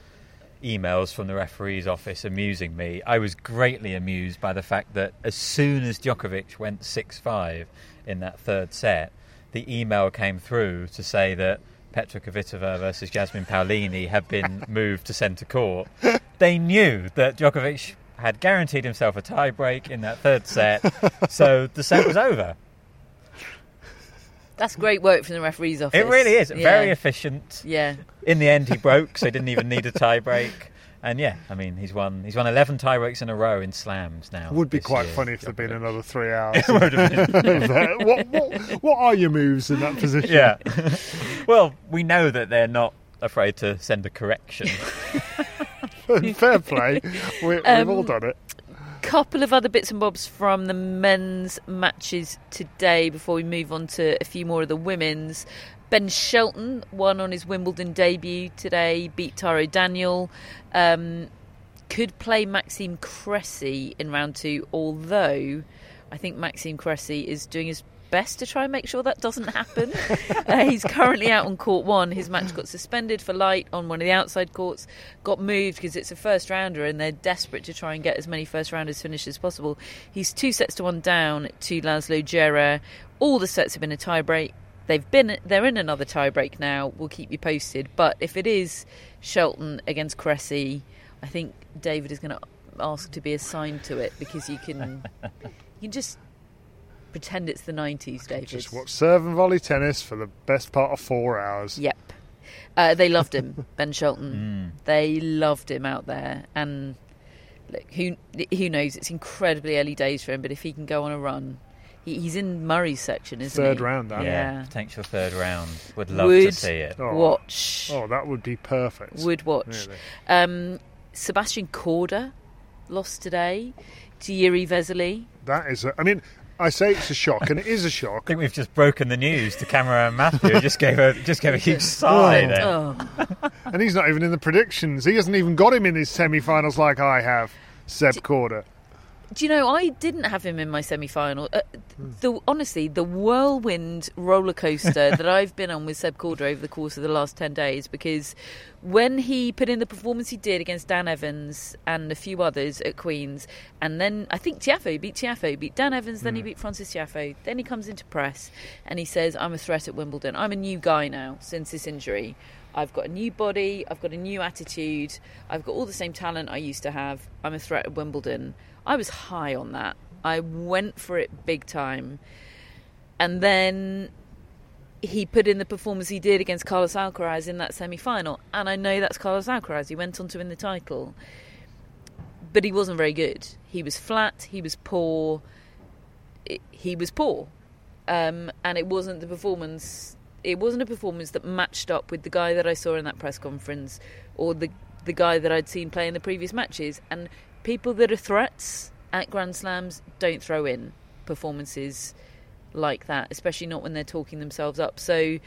emails from the referee's office amusing me, I was greatly amused by the fact that as soon as Djokovic went six five in that third set, the email came through to say that Petra Kvitova versus Jasmine Paolini had been moved to centre court, they knew that Djokovic had guaranteed himself a tie-break in that third set, so the set was over. That's great work from the referee's office. It really is. Yeah. Very efficient. Yeah. In the end, he broke, so he didn't even need a tie-break. And yeah, I mean, he's won He's won eleven tie-breaks in a row in slams now. It would be quite year. funny if there'd been another three hours. It would have been. what, what, what are your moves in that position? Yeah. Well, we know that they're not afraid to send a correction. Fair play. We, Um, we've all done it. Couple of other bits and bobs from the men's matches today before we move on to a few more of the women's. Ben Shelton won on his Wimbledon debut today, beat Taro Daniel. Um, could play Maxime Cressy in round two, although I think Maxime Cressy is doing his best to try and make sure that doesn't happen. uh, he's currently out on court one. His match got suspended for light on one of the outside courts, got moved because it's a first rounder and they're desperate to try and get as many first rounders finished as possible. He's two sets to one down to Laszlo Djere. All the sets have been a tie break. They've been they're in another tie break now. We'll keep you posted. But if it is Shelton against Cressy, I think David is going to ask to be assigned to it because you can you can just pretend it's the nineties, David. Just watch serve and volley tennis for the best part of four hours. Yep. Uh, they loved him, Ben Shelton. Mm. They loved him out there. And look, who who knows? It's incredibly early days for him, but if he can go on a run, he, he's in Murray's section, isn't third he? round, yeah, yeah, potential third round. Would love would to see it. Oh. Watch. Oh, that would be perfect. Would watch. Really. Um, Sebastian Korda lost today to Yuri Vesely. That is, a, I mean, I say it's a shock, and it is a shock. I think we've just broken the news to Camera and Matthew. Who just gave a just gave a huge sigh. Oh. There. Oh. And he's not even in the predictions. He hasn't even got him in his semi-finals like I have, Seb Korda. Do you know, I didn't have him in my semi-final. Uh, the, honestly, the whirlwind roller coaster that I've been on with Seb Korda over the course of the last ten days, because when he put in the performance he did against Dan Evans and a few others at Queen's, and then I think Tiafoe beat Tiafoe, beat Dan Evans, then mm. he beat Francis Tiafoe, then he comes into press and he says, I'm a threat at Wimbledon. I'm a new guy now since this injury. I've got a new body, I've got a new attitude, I've got all the same talent I used to have. I'm a threat at Wimbledon. I was high on that. I went for it big time. And then he put in the performance he did against Carlos Alcaraz in that semi-final. And I know that's Carlos Alcaraz. He went on to win the title. But he wasn't very good. He was flat. He was poor. It, he was poor. Um, and it wasn't the performance... It wasn't a performance that matched up with the guy that I saw in that press conference or the the guy that I'd seen play in the previous matches. And people that are threats at Grand Slams don't throw in performances like that, especially not when they're talking themselves up. So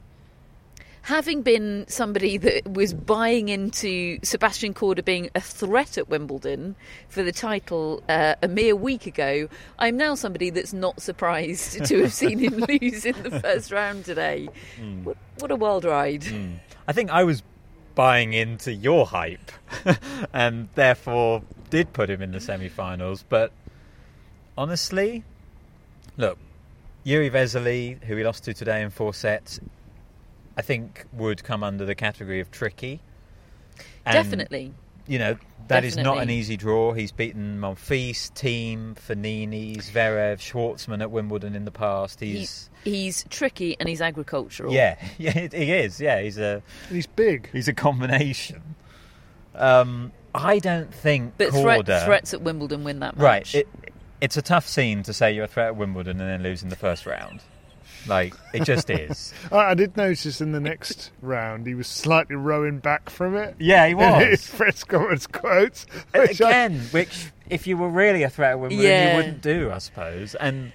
having been somebody that was buying into Sebastian Korda being a threat at Wimbledon for the title uh, a mere week ago, I'm now somebody that's not surprised to have seen him lose in the first round today. Mm. What, what a wild ride. Mm. I think I was buying into your hype and therefore did put him in the semi-finals, but honestly, look, Yuri Vesely, who he lost to today in four sets, I think would come under the category of tricky. And, Definitely. You know, that Definitely. is not an easy draw. He's beaten Monfils, Thiem, Fognini, Zverev, Schwartzman at Wimbledon in the past. He's he, he's tricky and he's agricultural. Yeah, yeah, he is. Yeah, he's a he's big. He's a combination. Um, I don't think But Korda, threat, threats at Wimbledon win that match. Right. It, it's a tough scene to say you're a threat at Wimbledon and then lose in the first round. Like, it just is. I, I did notice in the next round he was slightly rowing back from it. Yeah, he was. In his press conference quotes. Which Again, I... which, if you were really a threat at Wimbledon, yeah. you wouldn't do, I suppose. And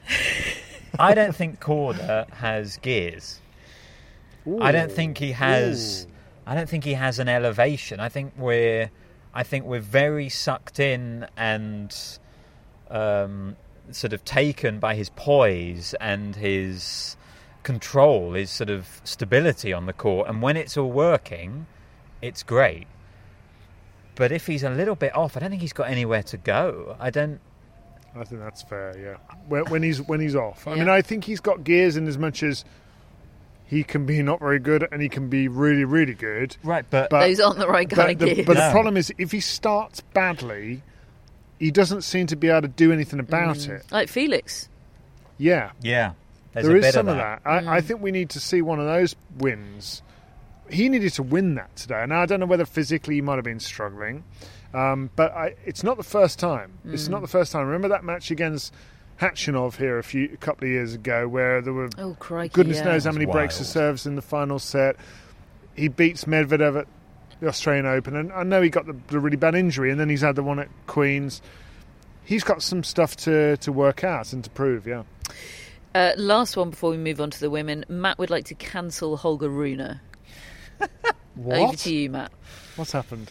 I don't think Korda has gears. Ooh. I don't think he has... Ooh. I don't think he has an elevation. I think we're... I think we're very sucked in and... Um, sort of taken by his poise and his control, his sort of stability on the court, and when it's all working, it's great. But if he's a little bit off, I don't think he's got anywhere to go. I don't. I think that's fair. Yeah, when, when he's when he's off. I Yeah. mean, I think he's got gears in as much as he can be not very good and he can be really, really good. Right, but, But- Those aren't the right kind of But, the, gears. but the No. problem is, if he starts badly, he doesn't seem to be able to do anything about Mm. it. Like Felix. Yeah, yeah, there's there a is bit some of of that. that. I, I think we need to see one of those wins. He needed to win that today. Now, I don't know whether physically he might have been struggling, um, but I, it's not the first time. It's not the first time. Remember that match against Hatchinov here a few a couple of years ago, where there were Oh, crikey, goodness yeah. knows how It was many breaks of wild. serves in the final set. He beats Medvedev at the Australian Open, and I know he got the, the really bad injury, and then he's had the one at Queen's. He's got some stuff to, to work out and to prove, yeah. Uh, last one before we move on to the women. Matt would like to cancel Holger Rune. What? Over to you, Matt. What's happened?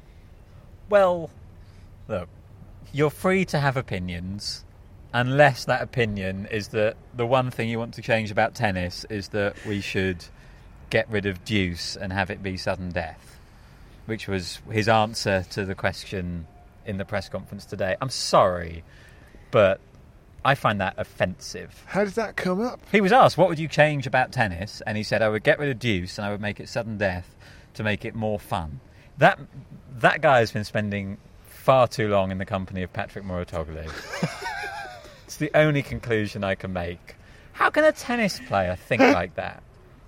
Well, look, you're free to have opinions, unless that opinion is that the one thing you want to change about tennis is that we should get rid of deuce and have it be sudden death, which was his answer to the question in the press conference today. I'm sorry, but I find that offensive. How did that come up? He was asked, what would you change about tennis? And he said, I would get rid of deuce and I would make it sudden death to make it more fun. That that guy has been spending far too long in the company of Patrick Mouratoglou. It's the only conclusion I can make. How can a tennis player think like that?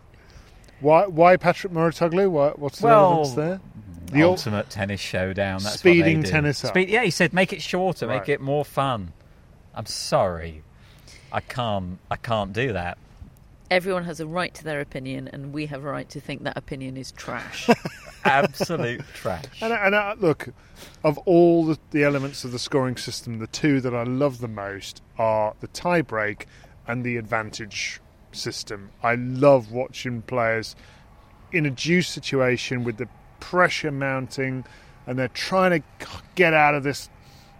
Why Why Patrick Mouratoglou? Why, what's the Well, relevance there? The ul- ultimate tennis showdown. That's Speeding what they do. tennis up. Speed, yeah, he said make it shorter, make Right. it more fun. I'm sorry. I can't I can't do that. Everyone has a right to their opinion, and we have a right to think that opinion is trash. Absolute trash. And, and uh, look, of all the, the elements of the scoring system, the two that I love the most are the tie break and the advantage system. I love watching players in a deuce situation with the pressure mounting, and they're trying to get out of this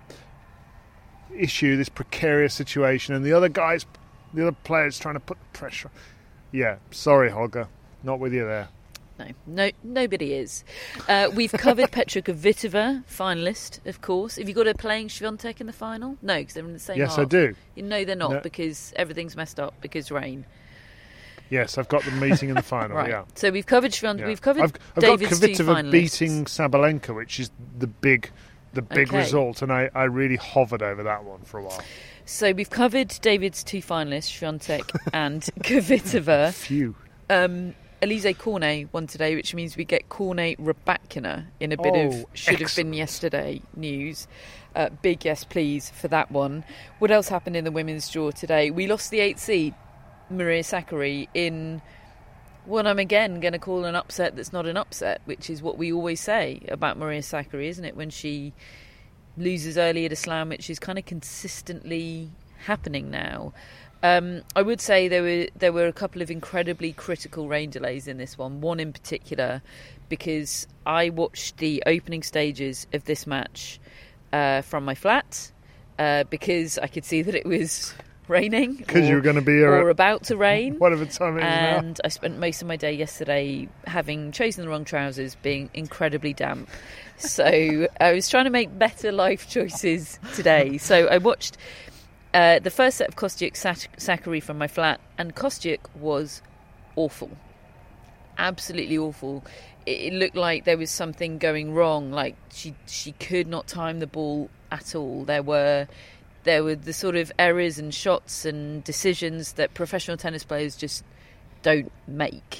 issue, this precarious situation, and the other guys, the other players trying to put the pressure. Yeah, sorry, Holger, not with you there. No, no, nobody is. Uh, we've covered Petra Kvitova, finalist, of course. Have you got her playing Swiatek in the final? No, because they're in the same Yes, half. I do. You know they're not, No. because everything's messed up because rain. Yes, I've got the meeting in the final. Right. Yeah. So we've covered Swiatek. Yeah. We've covered I've, I've David's got two Kvitova finalists. beating Sabalenka, which is the big, the big Okay. result, and I, I really hovered over that one for a while. So we've covered David's two finalists, Swiatek and Kvitova. Phew. Um, Elise Cornet won today, which means we get Cornet Rybakina in a bit Oh, of should have been excellent. yesterday news. Uh, big yes, please, for that one. What else happened in the women's draw today? We lost the eighth seed, Maria Sakkari, in what I'm again going to call an upset that's not an upset, which is what we always say about Maria Sakkari, isn't it? When she loses early at a slam, which is kind of consistently happening now. Um, I would say there were there were a couple of incredibly critical rain delays in this one. One in particular, because I watched the opening stages of this match uh, from my flat uh, because I could see that it was raining. Because you were going to be or here about to rain. whatever time it is now. And I spent most of my day yesterday having chosen the wrong trousers, being incredibly damp. So I was trying to make better life choices today. So I watched uh, the first set of Kostyuk Sakkari from my flat, and Kostyuk was awful. Absolutely awful. It, it looked like there was something going wrong. Like she she could not time the ball at all. There were there were the sort of errors and shots and decisions that professional tennis players just don't make.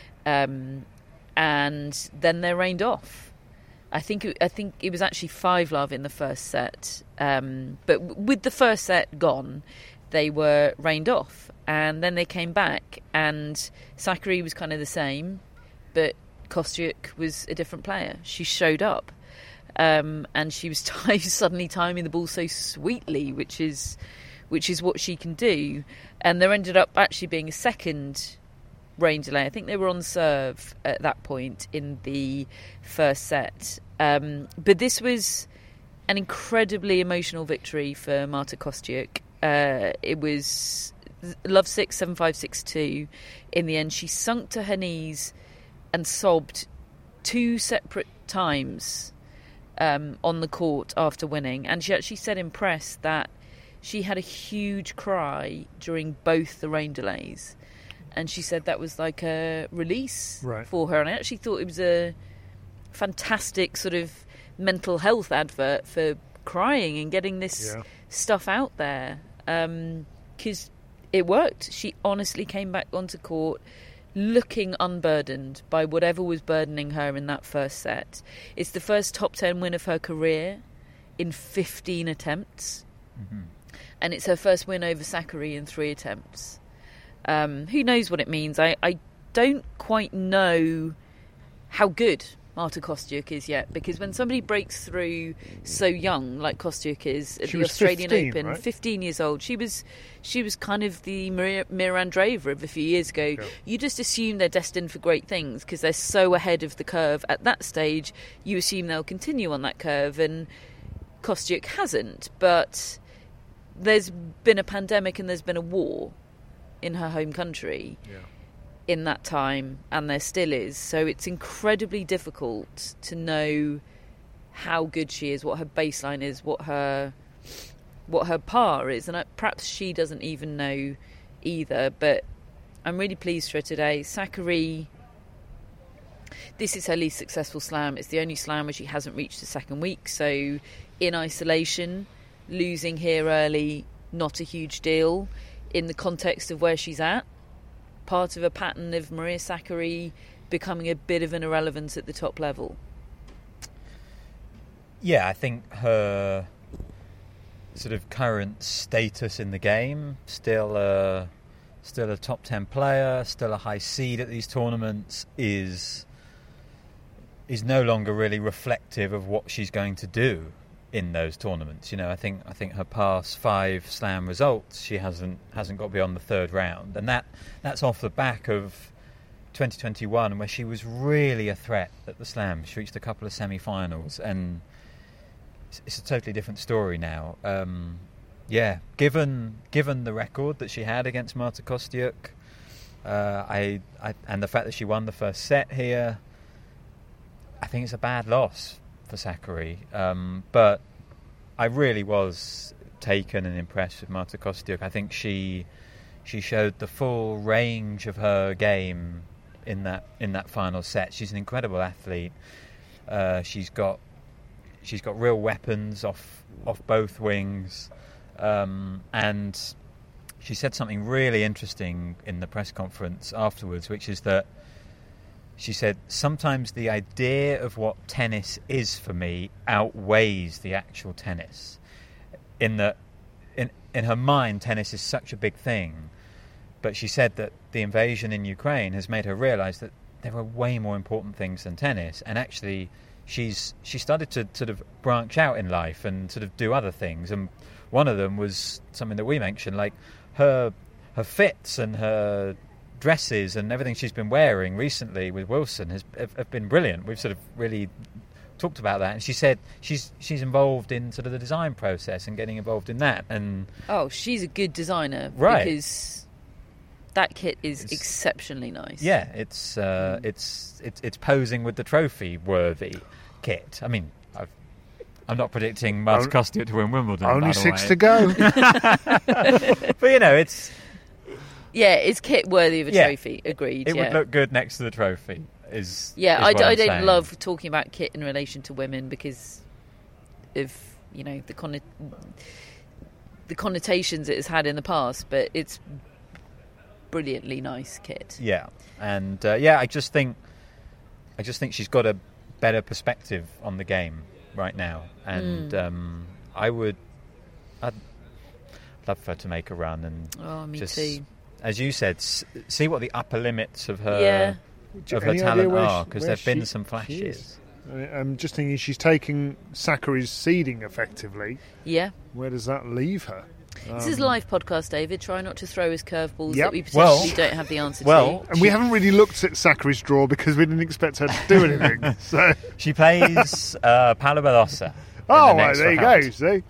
Um, and then they're rained off. I think it, I think it was actually five love in the first set, um, but w- with the first set gone, they were rained off, and then they came back, and Sakkari was kind of the same, but Kostyuk was a different player. She showed up, um, and she was t- suddenly timing the ball so sweetly, which is which is what she can do. And there ended up actually being a second rain delay. I think they were on serve at that point in the first set. Um, but this was an incredibly emotional victory for Marta Kostyuk. Uh, it was love six, seven five, six two. In the end, she sunk to her knees and sobbed two separate times um, on the court after winning. And she actually said in press that she had a huge cry during both the rain delays. And she said that was like a release right. for her. And I actually thought it was a fantastic sort of mental health advert for crying and getting this yeah. stuff out there. Because um, it worked. She honestly came back onto court looking unburdened by whatever was burdening her in that first set. It's the first top ten win of her career in fifteen attempts. Mm-hmm. And it's her first win over Sakkari in three attempts. Um, who knows what it means? I, I don't quite know how good Marta Kostyuk is yet, because when somebody breaks through so young, like Kostyuk is at she the Australian fifteen, Open, right? fifteen years old, she was she was kind of the Mira, Mira Andreeva of a few years ago. Yeah. You just assume they're destined for great things because they're so ahead of the curve at that stage. You assume they'll continue on that curve, and Kostyuk hasn't. But there's been a pandemic and there's been a war in her home country yeah. in that time, and there still is. So it's incredibly difficult to know how good she is, what her baseline is, what her what her par is, and I, perhaps she doesn't even know either. But I'm really pleased for her today. Sakkari, this is her least successful slam. It's the only slam where she hasn't reached the second week, so in isolation, losing here early, not a huge deal in the context of where she's at. Part of a pattern of Maria Sakkari becoming a bit of an irrelevance at the top level. Yeah, I think her sort of current status in the game, still a, still a top ten player, still a high seed at these tournaments, is is no longer really reflective of what she's going to do in those tournaments. You know, I think I think her past five slam results, she hasn't hasn't got beyond the third round, and that that's off the back of twenty twenty-one, where she was really a threat at the slam. She reached a couple of semi-finals, and it's, it's a totally different story now. Um, yeah, given given the record that she had against Marta Kostyuk, uh, I, I and the fact that she won the first set here, I think it's a bad loss for Sakkari, um, but I really was taken and impressed with Marta Kostyuk. I think she she showed the full range of her game in that in that final set. She's an incredible athlete. Uh, she's got she's got real weapons off off both wings, um, and she said something really interesting in the press conference afterwards, which is that she said, sometimes the idea of what tennis is for me outweighs the actual tennis. In that, in in her mind, tennis is such a big thing. But she said that the invasion in Ukraine has made her realise that there are way more important things than tennis. And actually, she's she started to sort of branch out in life and sort of do other things. And one of them was something that we mentioned, like her her fits and her dresses and everything she's been wearing recently with Wilson has have, have been brilliant. We've sort of really talked about that, and she said she's she's involved in sort of the design process and getting involved in that. And oh, she's a good designer, right? Because that kit is it's, exceptionally nice. Yeah, it's uh, mm. it's it's it's posing with the trophy worthy kit. I mean, I've, I'm not predicting Marta Kostyuk to win Wimbledon. Only six to go. But you know, it's. Yeah, it's kit worthy of a yeah, trophy. Agreed. It yeah. would look good next to the trophy. Is yeah, is I, what I I'm don't saying. love talking about kit in relation to women because of you know the con- the connotations it has had in the past, but it's brilliantly nice kit. Yeah, and uh, yeah, I just think I just think she's got a better perspective on the game right now, and mm. um, I would I'd love for her to make a run and oh, me just. too. As you said, see what the upper limits of her yeah. of her talent are, because there've been some flashes. I'm just thinking she's taking Sakkari's seeding effectively. Yeah. Where does that leave her? This um, is a live podcast, David. Try not to throw us curveballs yep. that we potentially well, don't have the answer well, to. And we haven't really looked at Sakkari's draw because we didn't expect her to do anything. So she plays uh, Paula Badosa. Oh, the well, there round, you go. See,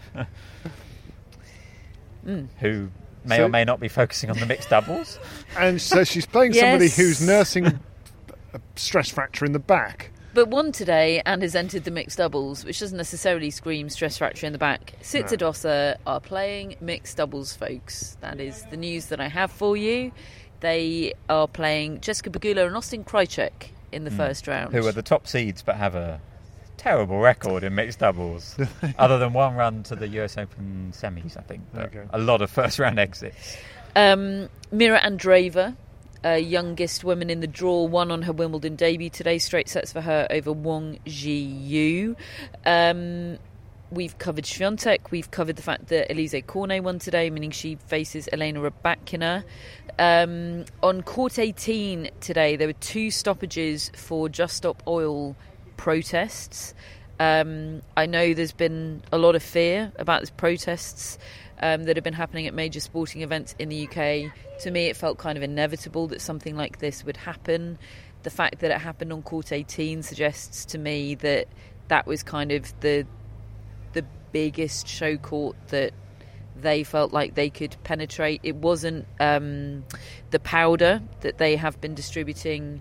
mm. who may so, or may not be focusing on the mixed doubles. And so she's playing yes. somebody who's nursing a stress fracture in the back. but won today and has entered the mixed doubles, which doesn't necessarily scream stress fracture in the back. Tsitsipas are playing mixed doubles, folks. That is the news that I have for you. They are playing Jessica Pegula and Austin Krajicek in the mm. first round. Who are the top seeds but have a terrible record in mixed doubles, other than one run to the U S Open semis, I think. But okay. A lot of first-round exits. Um, Mira Andreeva, uh, youngest woman in the draw, won on her Wimbledon debut today. Straight sets for her over Wang Zhiyu. Um, we've covered Swiatek. We've covered the fact that Elise Cornet won today, meaning she faces Elena Rybakina. Um, on court eighteen today, there were two stoppages for Just Stop Oil protests. Um, I know there's been a lot of fear about these protests um, that have been happening at major sporting events in the U K. To me, it felt kind of inevitable that something like this would happen. The fact that it happened on court eighteen suggests to me that that was kind of the the biggest show court that they felt like they could penetrate. It wasn't um, the powder that they have been distributing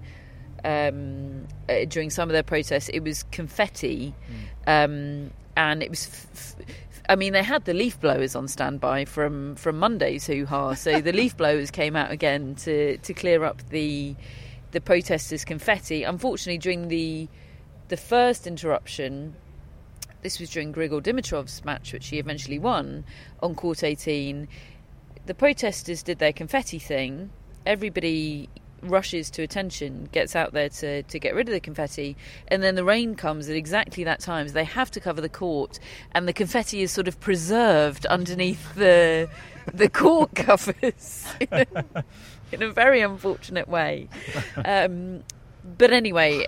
Um, uh, during some of their protests. It was confetti, mm. um, and it was. F- f- I mean, they had the leaf blowers on standby from, from Monday's hoo-ha. So the leaf blowers came out again to, to clear up the the protesters' confetti. Unfortunately, during the the first interruption, this was during Grigor Dimitrov's match, which he eventually won on court eighteen. The protesters did their confetti thing. Everybody rushes to attention, gets out there to, to get rid of the confetti, and then the rain comes at exactly that time, so they have to cover the court, and the confetti is sort of preserved underneath the the court covers in a, in a very unfortunate way. Um, but anyway,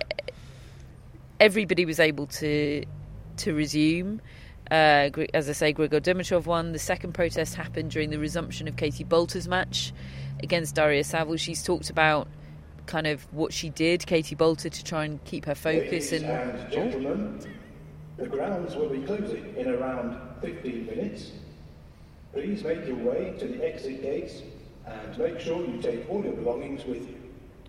everybody was able to to resume. Uh, as I say, Grigor Dimitrov won. The second protest happened during the resumption of Katie Bolter's match against Daria Saville. She's talked about kind of what she did, Katie Bolter, to try and keep her focus. Ladies and, and gentlemen, the grounds will be closing in around fifteen minutes. Please make your way to the exit gates and make sure you take all your belongings with you.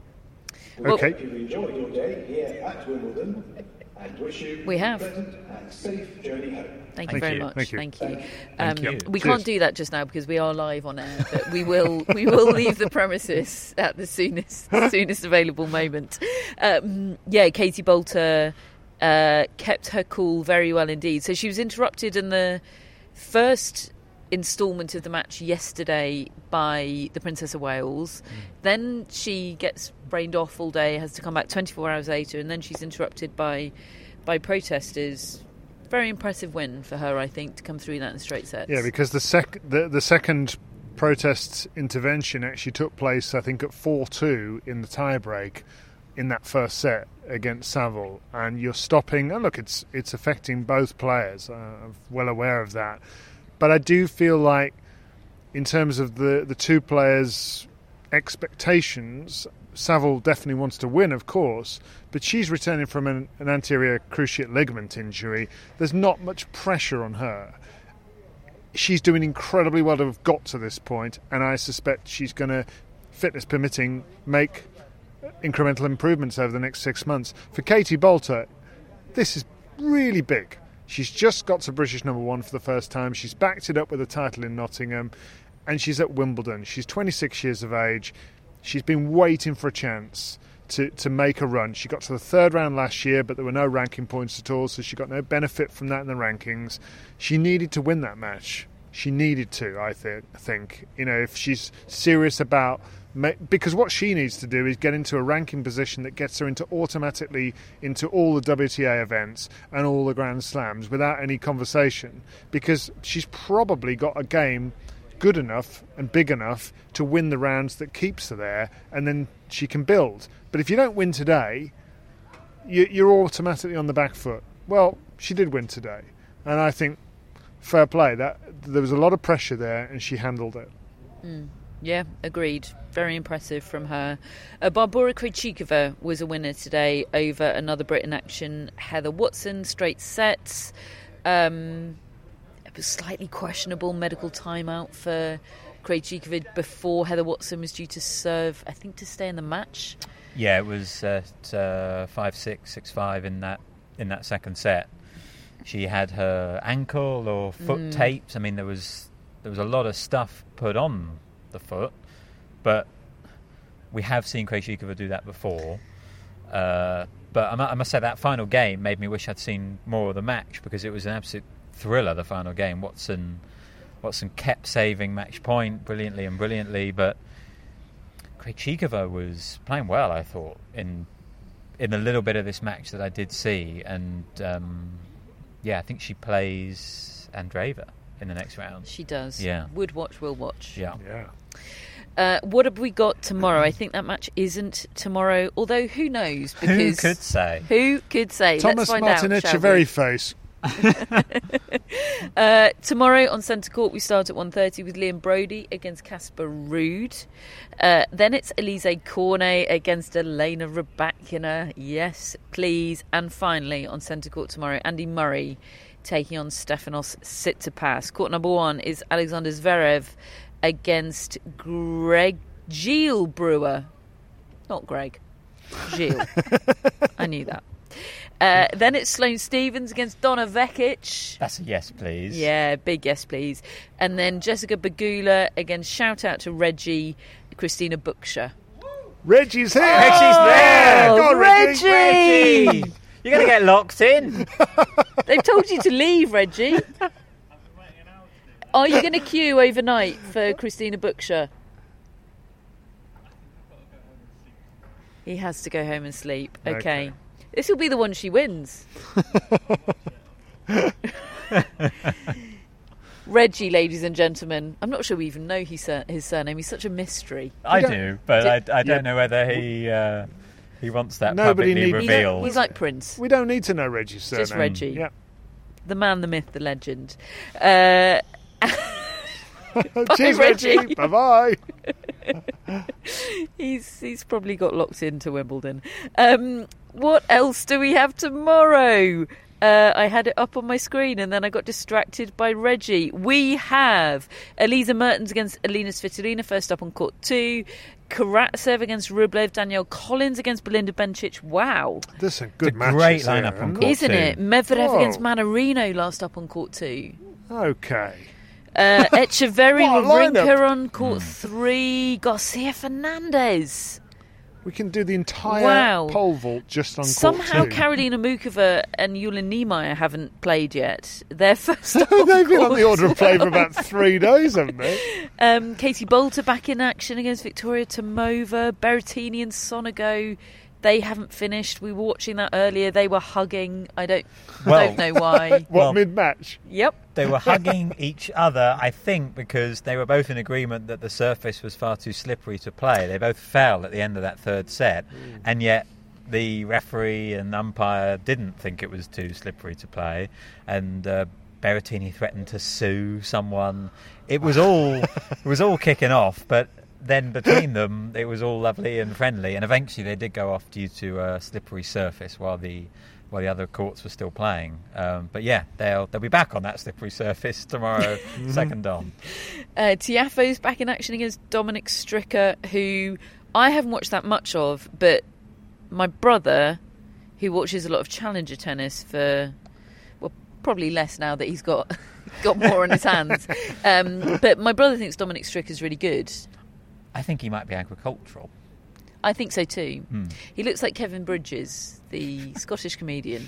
We okay. hope you've enjoyed your day here at Wimbledon and wish you we have. a pleasant and safe journey home. Thank you Thank very you. much. Thank you. Thank you. Thank Um, you. we Cheers. can't do that just now because we are live on air, but we will we will leave the premises at the soonest soonest available moment. Um, yeah, Katie Bolter uh, kept her cool very well indeed. So she was interrupted in the first instalment of the match yesterday by the Princess of Wales. Mm. Then she gets brained off all day, has to come back twenty-four hours later, and then she's interrupted by by protesters. Very impressive win for her, I think, to come through that in straight sets. Yeah, because the sec the, the second protest intervention actually took place, I think, at four two in the tiebreak in that first set against Saville, and you're stopping. And look, it's it's affecting both players. Uh, I'm well aware of that, but I do feel like, in terms of the the two players' expectations, Saville definitely wants to win, of course, but she's returning from an, an anterior cruciate ligament injury. There's not much pressure on her. She's doing incredibly well to have got to this point, and I suspect she's going to, fitness permitting, make incremental improvements over the next six months. For Katie Bolter, this is really big. She's just got to British number one for the first time. She's backed it up with a title in Nottingham, and she's at Wimbledon. She's twenty-six years of age. She's been waiting for a chance to, to make a run. She got to the third round last year, but there were no ranking points at all, so she got no benefit from that in the rankings. She needed to win that match. She needed to, I th- think. You know, if she's serious about... Ma- because what she needs to do is get into a ranking position that gets her into automatically into all the W T A events and all the Grand Slams without any conversation. Because she's probably got a game good enough and big enough to win the rounds that keeps her there, and then she can build. But if you don't win today, you, you're automatically on the back foot. Well, she did win today, and I think fair play. That there was a lot of pressure there, and she handled it. Mm. Yeah, agreed. Very impressive from her. Uh, Barbora Krejcikova was a winner today over another Brit in action, Heather Watson, straight sets. Um, it was slightly questionable medical timeout for Krejcikova before Heather Watson was due to serve, I think, to stay in the match. Yeah, it was at uh, five six, six five in that in that second set. She had her ankle or foot Mm. taped. I mean, there was there was a lot of stuff put on the foot, but we have seen Krejcikova do that before. Uh, but I, mu- I must say that final game made me wish I'd seen more of the match, because it was an absolute thriller, the final game. Watson Watson kept saving match point brilliantly and brilliantly, but Krejcikova was playing well, I thought, in in a little bit of this match that I did see. And um, yeah, I think she plays Andreeva in the next round. She does. Yeah. Would watch, will watch. Yeah. Yeah. Uh, what have we got tomorrow? I think that match isn't tomorrow, although who knows? Because Who could say? Who could say? Thomas Let's find Martin out, shall Echeverry we? face. uh, tomorrow on Centre Court we start at one thirty with Liam Brody against Casper Ruud. Uh, then it's Elise Cornet against Elena Rybakina. Yes, please. And finally on Centre Court tomorrow, Andy Murray taking on Stefanos Tsitsipas. Court number one is Alexander Zverev against Greg Gilles Brewer. Not Greg. Gilles. I knew that. Uh, then it's Sloane Stephens against Donna Vekic. That's a yes, please. Yeah, big yes, please. And then Jessica Pegula against, shout out to Reggie, Christina Buksha. Reggie's here. Oh, Reggie's there. Oh, Go on, Reggie. Reggie! Reggie! You're going to get locked in. They've told you to leave, Reggie. Are you going to queue overnight for Christina Buksha? He has to go home and sleep. Okay. Okay. This will be the one she wins. Reggie, ladies and gentlemen. I'm not sure we even know his, uh, his surname. He's such a mystery. I do, but I, I don't Yeah. know whether he uh, he wants that Nobody publicly need- He's, revealed. he's like Prince. We don't need to know Reggie's surname. Just Reggie. Yeah. The man, the myth, the legend. Uh, Cheers, Reggie. Reggie. Bye-bye. he's he's probably got locked into Wimbledon. Um, what else do we have tomorrow? Uh, I had it up on my screen and then I got distracted by Reggie. We have Elisa Mertens against Elina Svitolina, first up on court two. Karatsev against Rublev. Danielle Collins against Belinda Bencic. Wow. There's some good a matches great here, lineup on isn't court. Isn't two. it? Medvedev Whoa. against Manarino, last up on court two. Okay. Uh, Echeverry What a Wawrinka lineup. on court three. Garcia Fernandez. We can do the entire Wow. pole vault just on Somehow court two. Karolina Mukova and Yulia Niemeyer haven't played yet. They're first up They've been on court. the order of play for about three days, haven't they? Um, Katie Bolter back in action against Victoria Tomova. Berrettini and Sonego, they haven't finished. We were watching that earlier. They were hugging. I don't, Well- don't know why. What, Well- mid-match? Yep. They were hugging each other, I think, because they were both in agreement that the surface was far too slippery to play. They both fell at the end of that third set, and yet the referee and umpire didn't think it was too slippery to play, and uh, Berrettini threatened to sue someone. It was all it was all kicking off, but then between them, it was all lovely and friendly, and eventually they did go off due to a slippery surface while the while the other courts were still playing. Um, but yeah, they'll they'll be back on that slippery surface tomorrow, second on. Uh, Tiafoe's back in action against Dominic Stricker, who I haven't watched that much of, but my brother, who watches a lot of challenger tennis for, well, probably less now that he's got got more on his hands. Um, but my brother thinks Dominic Stricker's really good. I think he might be agricultural. I think so too. Hmm. He looks like Kevin Bridges, the Scottish comedian.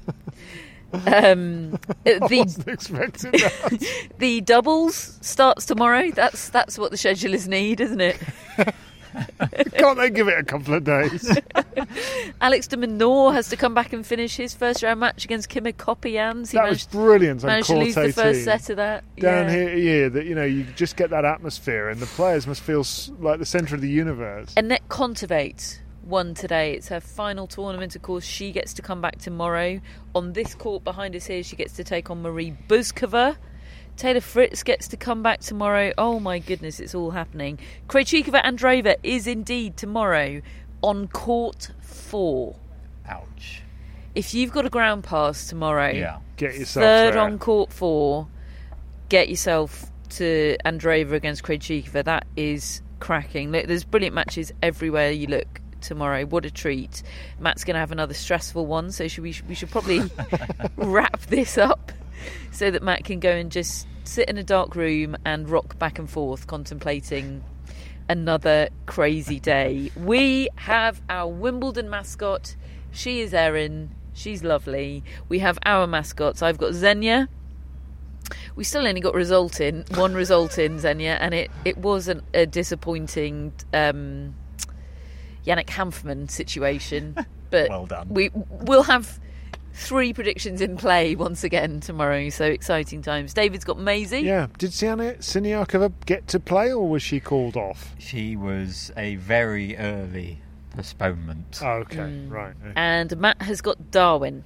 Um, I the wasn't expecting that. the doubles starts tomorrow. That's that's what the schedulers need, isn't it? Can't they give it a couple of days? Alex de Minaur has to come back and finish his first round match against Kimmer Kopians. He That managed, was brilliant on managed to court lose the eighteen. first set of that. Down yeah. here, yeah, that you know, you just get that atmosphere, and the players must feel s- like the centre of the universe. Annette Kontaveit won today. It's her final tournament. Of course, she gets to come back tomorrow. On this court behind us here, she gets to take on Marie Buzkova. Taylor Fritz gets to come back tomorrow. Oh my goodness, it's all happening. Krejcikova Andreeva is indeed tomorrow on court four. Ouch. If you've got a ground pass tomorrow, Yeah. Get yourself third there. on court four, get yourself to Andreeva against Krejcikova. That is cracking. Look, there's brilliant matches everywhere you look tomorrow. What a treat. Matt's going to have another stressful one, so should we, we should probably wrap this up so that Matt can go and just sit in a dark room and rock back and forth contemplating another crazy day. We have our Wimbledon mascot. She is Erin. She's lovely. We have our mascots. I've got Xenia. We still only got result in one result in Xenia, and it it was an, a disappointing um, Yannick Hanfmann situation. But well done. We we'll have three predictions in play once again tomorrow. So exciting times. David's got Maisie. Yeah. Did Siana Siniakova get to play, or was she called off? She was a very early postponement. Oh, okay, mm. right. Okay. And Matt has got Darwin.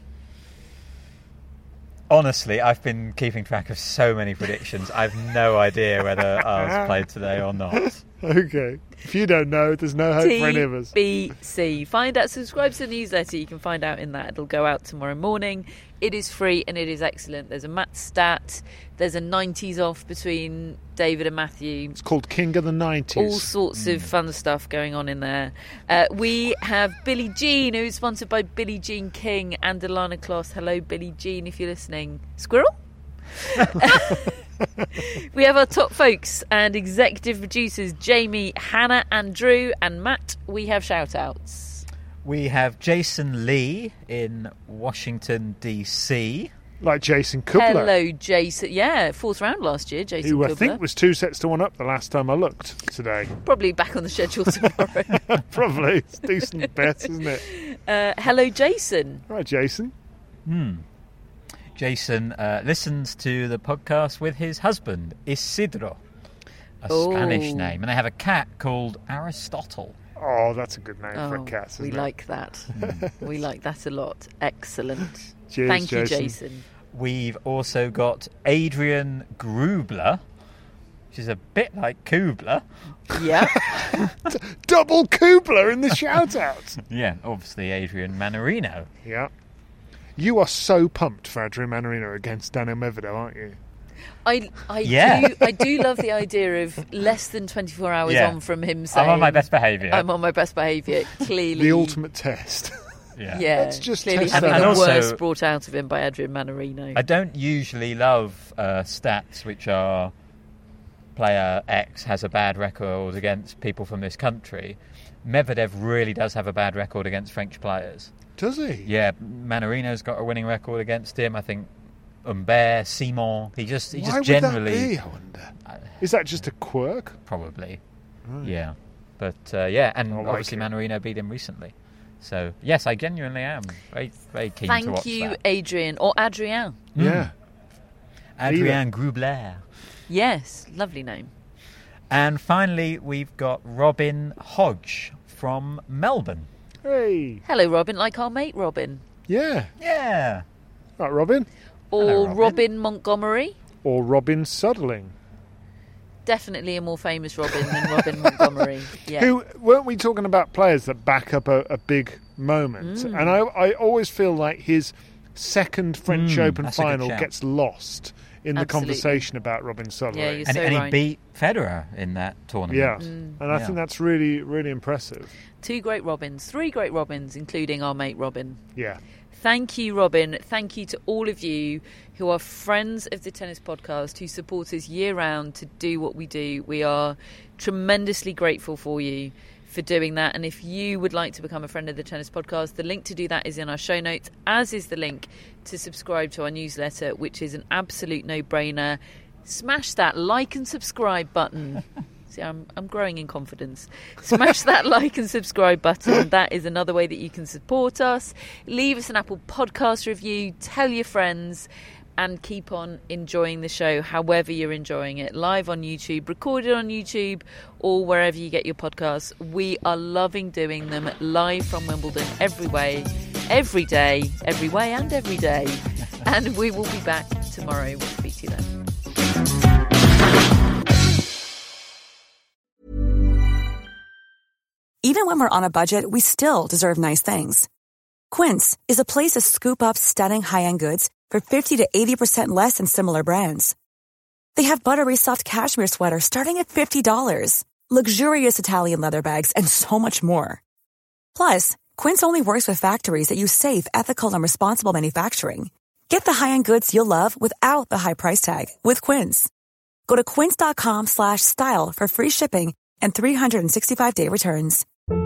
Honestly, I've been keeping track of so many predictions. I've no idea whether ours played today or not. Okay. If you don't know, there's no hope T B C. for any of us. T B C. Find out, subscribe to the newsletter. You can find out in that. It'll go out tomorrow morning. It is free and it is excellent. There's a Matt stat. There's a nineties off between David and Matthew. It's called King of the nineties. All sorts mm. of fun stuff going on in there. Uh, we have Billie Jean, who's sponsored by Billie Jean King and Alana Kloss. Hello, Billie Jean, if you're listening. Squirrel? We have our top folks and executive producers, Jamie, Hannah and Drew. And Matt, we have shout-outs. We have Jason Lee in Washington, D C. Like Jason Kubler. Hello, Jason. Yeah, fourth round last year, Jason Who Kubler. I think was two sets to one up the last time I looked today. Probably back on the schedule tomorrow. Probably. It's a decent bet, isn't it? Uh, hello, Jason. Right, Jason. Hmm. Jason uh, listens to the podcast with his husband, Isidro, a oh. Spanish name. And they have a cat called Aristotle. Oh, that's a good name oh, for a cat, isn't we it? We like that. We like that a lot. Excellent. Cheers, Thank you, Jason. Jason. We've also got Adrian Grubler, which is a bit like Kubler. Yeah. Double Kubler in the shout-out. Yeah, obviously Adrian Manarino. Yeah. You are so pumped for Adrian Manarino against Daniel Medvedev, aren't you? I I yeah. do I do love the idea of less than twenty-four hours yeah. on from him saying I'm on my best behaviour. I'm on my best behaviour. Clearly, the ultimate test. Yeah, yeah. Let's just clearly test having that. the And also, worst brought out of him by Adrian Manarino. I don't usually love uh, stats which are player X has a bad record against people from this country. Medvedev really does have a bad record against French players. Does he? Yeah, Manarino's got a winning record against him. I think Humbert, Simon. He just he Why just would generally. That be, I wonder? Is that just a quirk? Probably. Right. Yeah, but uh, yeah, and I like obviously it. Manarino beat him recently. So yes, I genuinely am very very keen Thank to watch you, that. Adrian or Adrien. Mm. Yeah, Adrien Grubler. Yes, lovely name. And finally, we've got Robin Hodge from Melbourne. Hey. Hello, Robin, like our mate Robin. Yeah. Yeah. Right, Robin. Or Hello, Robin. Robin Montgomery. Or Robin Sutherland. Definitely a more famous Robin than Robin Montgomery. Yeah. Who, weren't we talking about players that back up a, a big moment? Mm. And I, I always feel like his second French Mm, Open that's a good final shout. gets lost in the Absolutely. conversation about Robin Sutherland. Yeah, you're And, so and he right. beat Federer in that tournament. Yeah, Mm. and I Yeah. think that's really, really impressive. Two great Robins, three great Robins, including our mate Robin. Yeah. Thank you, Robin. Thank you to all of you who are friends of the Tennis Podcast, who support us year-round to do what we do. We are tremendously grateful for you for doing that. And if you would like to become a friend of the Tennis Podcast, the link to do that is in our show notes, as is the link to subscribe to our newsletter, which is an absolute no-brainer. Smash that like and subscribe button. See, I'm, I'm growing in confidence. Smash that like and subscribe button. That is another way that you can support us. Leave us an Apple Podcast review. Tell your friends. And keep on enjoying the show however you're enjoying it. Live on YouTube, recorded on YouTube, or wherever you get your podcasts. We are loving doing them live from Wimbledon every way, every day, every way and every day. And we will be back tomorrow. We'll speak to you then. Even when we're on a budget, we still deserve nice things. Quince is a place to scoop up stunning high-end goods for fifty to eighty percent less than similar brands. They have buttery soft cashmere sweaters starting at fifty dollars, luxurious Italian leather bags, and so much more. Plus, Quince only works with factories that use safe, ethical, and responsible manufacturing. Get the high-end goods you'll love without the high price tag with Quince. Go to quince.com slash style for free shipping and three sixty-five day returns.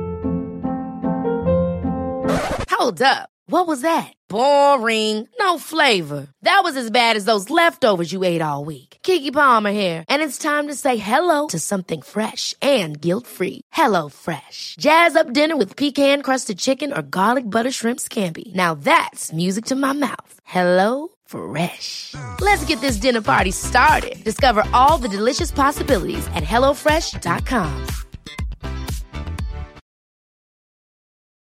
Hold up. What was that? Boring. No flavor. That was as bad as those leftovers you ate all week. Keke Palmer here, and it's time to say hello to something fresh and guilt-free. Hello Fresh. Jazz up dinner with pecan-crusted chicken or garlic butter shrimp scampi. Now that's music to my mouth. Hello Fresh. Let's get this dinner party started. Discover all the delicious possibilities at hello fresh dot com.